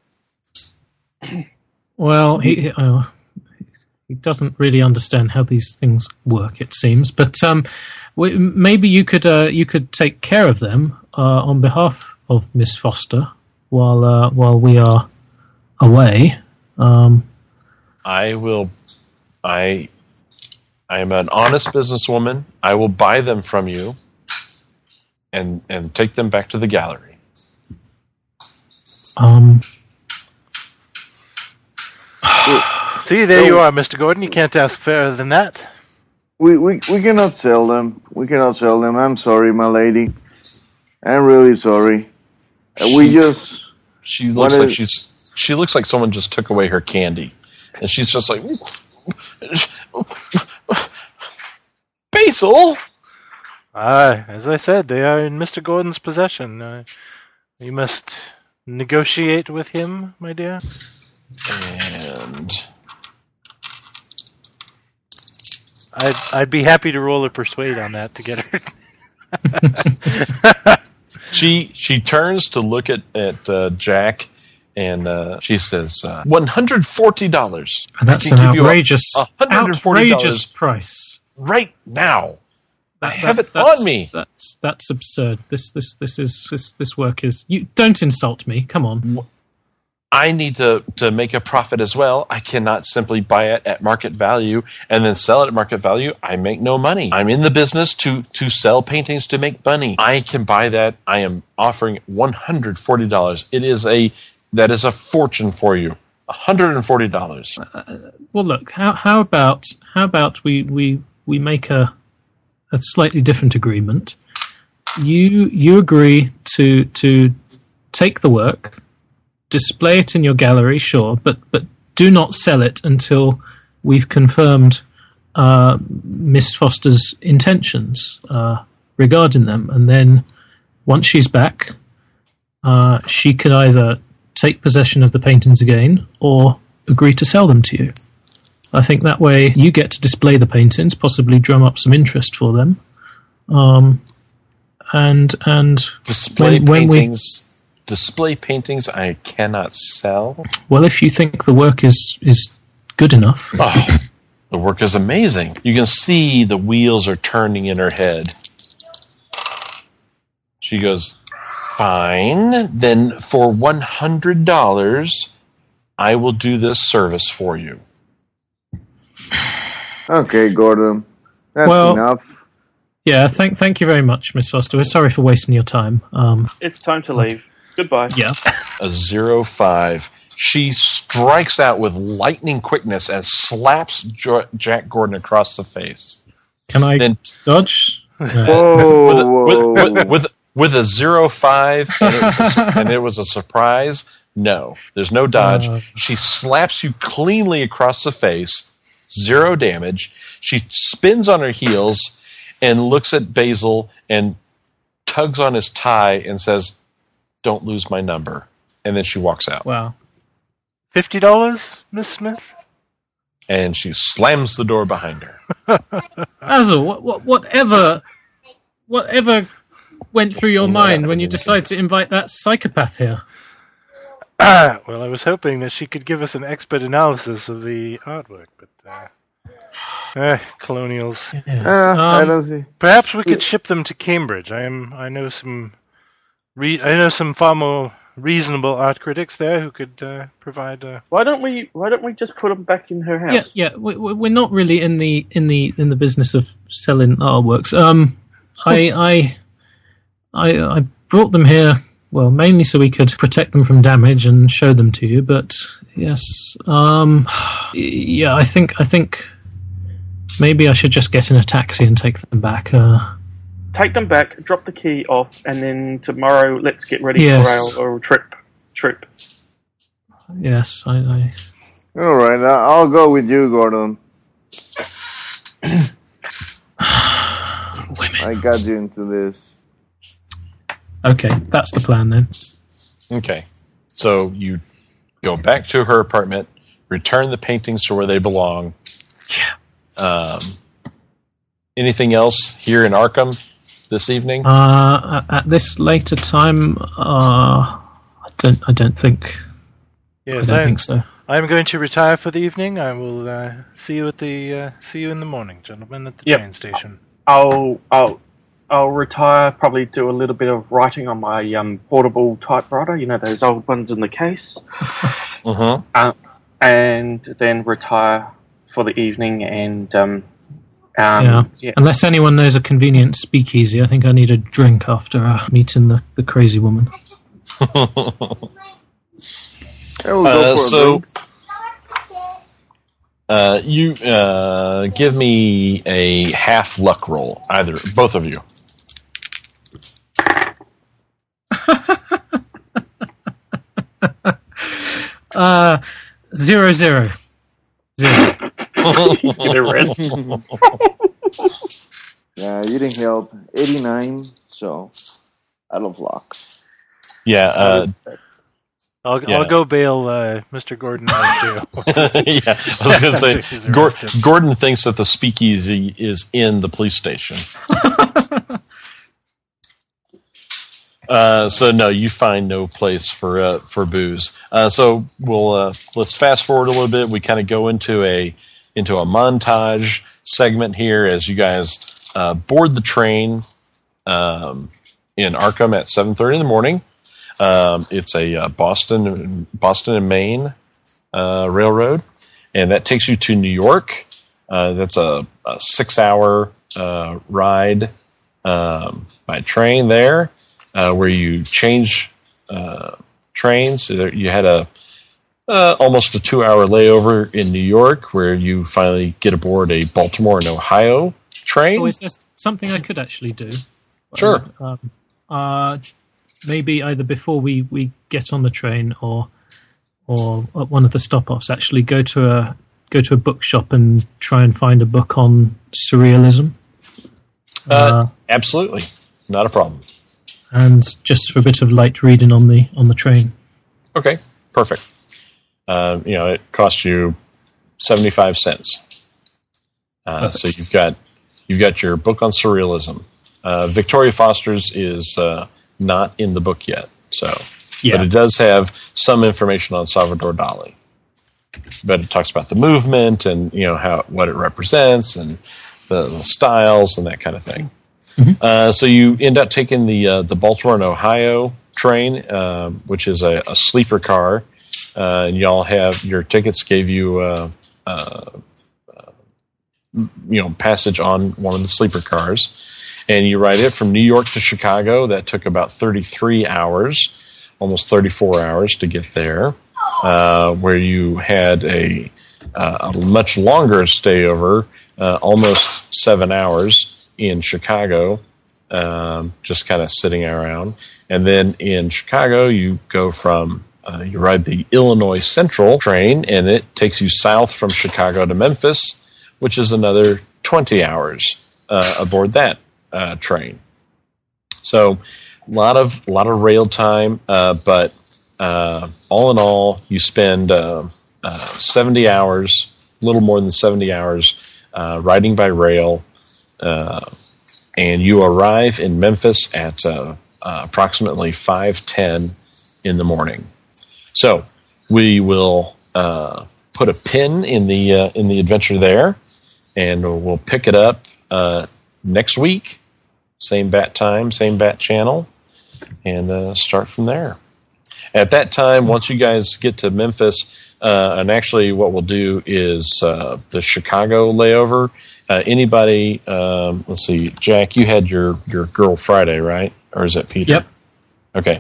Well, he doesn't really understand how these things work, it seems. But maybe you could take care of them on behalf of Miss Foster while we are away. I will. I am an honest businesswoman. I will buy them from you and take them back to the gallery. See, there you are, Mr. Gordon. You can't ask fairer than that. We cannot sell them. We cannot sell them. I'm sorry, my lady. I'm really sorry. She looks like someone just took away her candy, and she's just like, Basil. As I said, they are in Mr. Gordon's possession. You must negotiate with him, my dear. And I'd be happy to roll a persuade on that to get her. She turns to look at Jack, and she says, $140. That's an outrageous price. Right now. I have it on me. That's absurd. This work is. You don't insult me. Come on. I need to make a profit as well. I cannot simply buy it at market value and then sell it at market value. I make no money. I'm in the business to sell paintings to make money. I can buy that. I am offering $140. That is a fortune for you. $140. Well, look. How about we make a slightly different agreement. You agree to take the work, display it in your gallery, sure, but do not sell it until we've confirmed Miss Foster's intentions regarding them. And then once she's back, she can either take possession of the paintings again or agree to sell them to you. I think that way you get to display the paintings, possibly drum up some interest for them. And display paintings display paintings I cannot sell. Well, if you think the work is good enough. Oh, the work is amazing. You can see the wheels are turning in her head. She goes, fine, then for $100, I will do this service for you. Okay, Gordon. That's Well- enough. Yeah, thank you very much, Miss Foster. We're sorry for wasting your time. It's time to leave. Goodbye. Yeah. A 0-5. She strikes out with lightning quickness and slaps Jack Gordon across the face. Can I Then dodge? Whoa. with a 0-5 and it was a surprise. No, there's no dodge. She slaps you cleanly across the face. 0 damage. She spins on her heels and looks at Basil and tugs on his tie and says, "Don't lose my number." And then she walks out. Wow. $50, Miss Smith? And she slams the door behind her. Basil, whatever went through your mind when you decided to invite that psychopath here? Well, I was hoping that she could give us an expert analysis of the artwork, but colonials. Yes. I don't see. Perhaps we could ship them to Cambridge. I know some far more reasonable art critics there who could provide. Why don't we just put them back in her house? Yeah. We're not really in the business of selling artworks. I brought them here, well, mainly so we could protect them from damage and show them to you. But yes, yeah, I think maybe I should just get in a taxi and take them back. Take them back, drop the key off, and then tomorrow let's get ready Yes. for our trip. Yes, I All right, I'll go with you, Gordon. women. I got you into this. Okay, that's the plan then. Okay. So you go back to her apartment, return the paintings to where they belong. Yeah. Anything else here in Arkham this evening? At this later time, I don't think. Yes, I don't think so. I'm going to retire for the evening. I will see you in the morning, gentlemen, at the Yep. train station. I'll retire. Probably do a little bit of writing on my portable typewriter. You know, those old ones in the case. Mm-hmm. And then retire for the evening. And Yeah. Unless anyone knows a convenient speakeasy, I think I need a drink after meeting the crazy woman. I will go for a drink. You give me a half luck roll, both of you. Uh, 0, 0. 0. Get a rest. Yeah, you didn't help. 89, so out of luck. Yeah. I'll Yeah. go bail Mr. Gordon out of jail. Yeah, I was going to say, He's arrested. Gordon thinks that the speakeasy is in the police station. So no, you find no place for booze. So we'll let's fast forward a little bit. We kind of go into a montage segment here as you guys board the train in Arkham at 7:30 in the morning. It's a Boston and Maine railroad, and that takes you to New York. That's a 6-hour ride by train there, where you change trains. You had almost a 2-hour layover in New York, where you finally get aboard a Baltimore and Ohio train. Oh, is there something I could actually do? Sure. Maybe either before we get on the train or at one of the stop-offs, actually go to a bookshop and try and find a book on surrealism. Absolutely, not a problem. And just for a bit of light reading on the train. Okay, perfect. It costs you 75 cents. So you've got your book on surrealism. Victoria Foster's is not in the book yet. So Yeah. But it does have some information on Salvador Dali. But it talks about the movement and what it represents and the styles and that kind of thing. Mm-hmm. So you end up taking the Baltimore and Ohio train, which is a sleeper car, and y'all have your tickets gave you passage on one of the sleeper cars, and you ride it from New York to Chicago. That took about 33 hours, almost 34 hours to get there, where you had a much longer stayover, almost 7 hours in Chicago, just kind of sitting around. And then in Chicago, you go from you ride the Illinois Central train, and it takes you south from Chicago to Memphis, which is another 20 hours aboard that train. So a lot of rail time, but all in all, you spend 70 hours, a little more than 70 hours, riding by rail, and you arrive in Memphis at approximately 5:10 in the morning. So we will put a pin in the adventure there, and we'll pick it up next week, same bat time, same bat channel, and start from there. At that time, once you guys get to Memphis, and actually what we'll do is the Chicago layover. Anybody, let's see, Jack, you had your Girl Friday, right? Or is it Peter? Yep. Okay.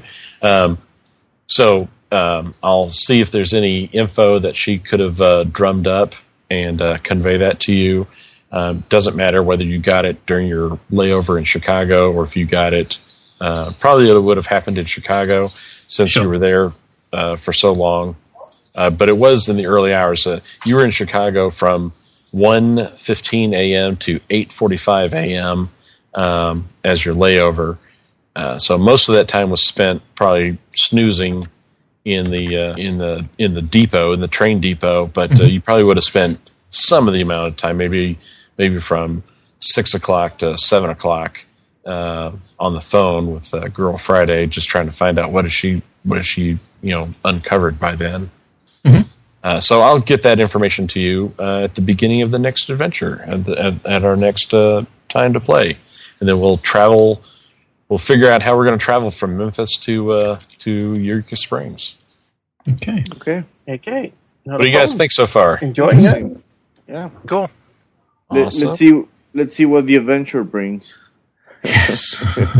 So I'll see if there's any info that she could have drummed up and convey that to you. Doesn't matter whether you got it during your layover in Chicago or if you got it. Probably it would have happened in Chicago since you were there for so long. But it was in the early hours. You were in Chicago from 1:15 a.m. to 8:45 a.m. As your layover. So most of that time was spent probably snoozing in the depot, in the train depot. But you probably would have spent some of the amount of time, maybe from 6 o'clock to 7 o'clock on the phone with Girl Friday, just trying to find out what is she uncovered by then. Mm-hmm. So I'll get that information to you at the beginning of the next adventure, at our next time to play, and then we'll travel. We'll figure out how we're going to travel from Memphis to Eureka Springs. Okay. What do you guys think so far? Enjoying it? Yeah. Cool. Awesome. Let's see what the adventure brings. Yes.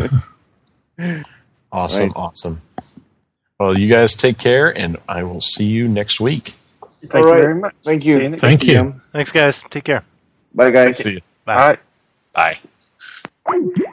Awesome. Right. Awesome. Well, you guys take care, and I will see you next week. Thank you very much. Thank you. Thank you. Thanks, guys. Take care. Bye, guys. See you. Bye. Bye.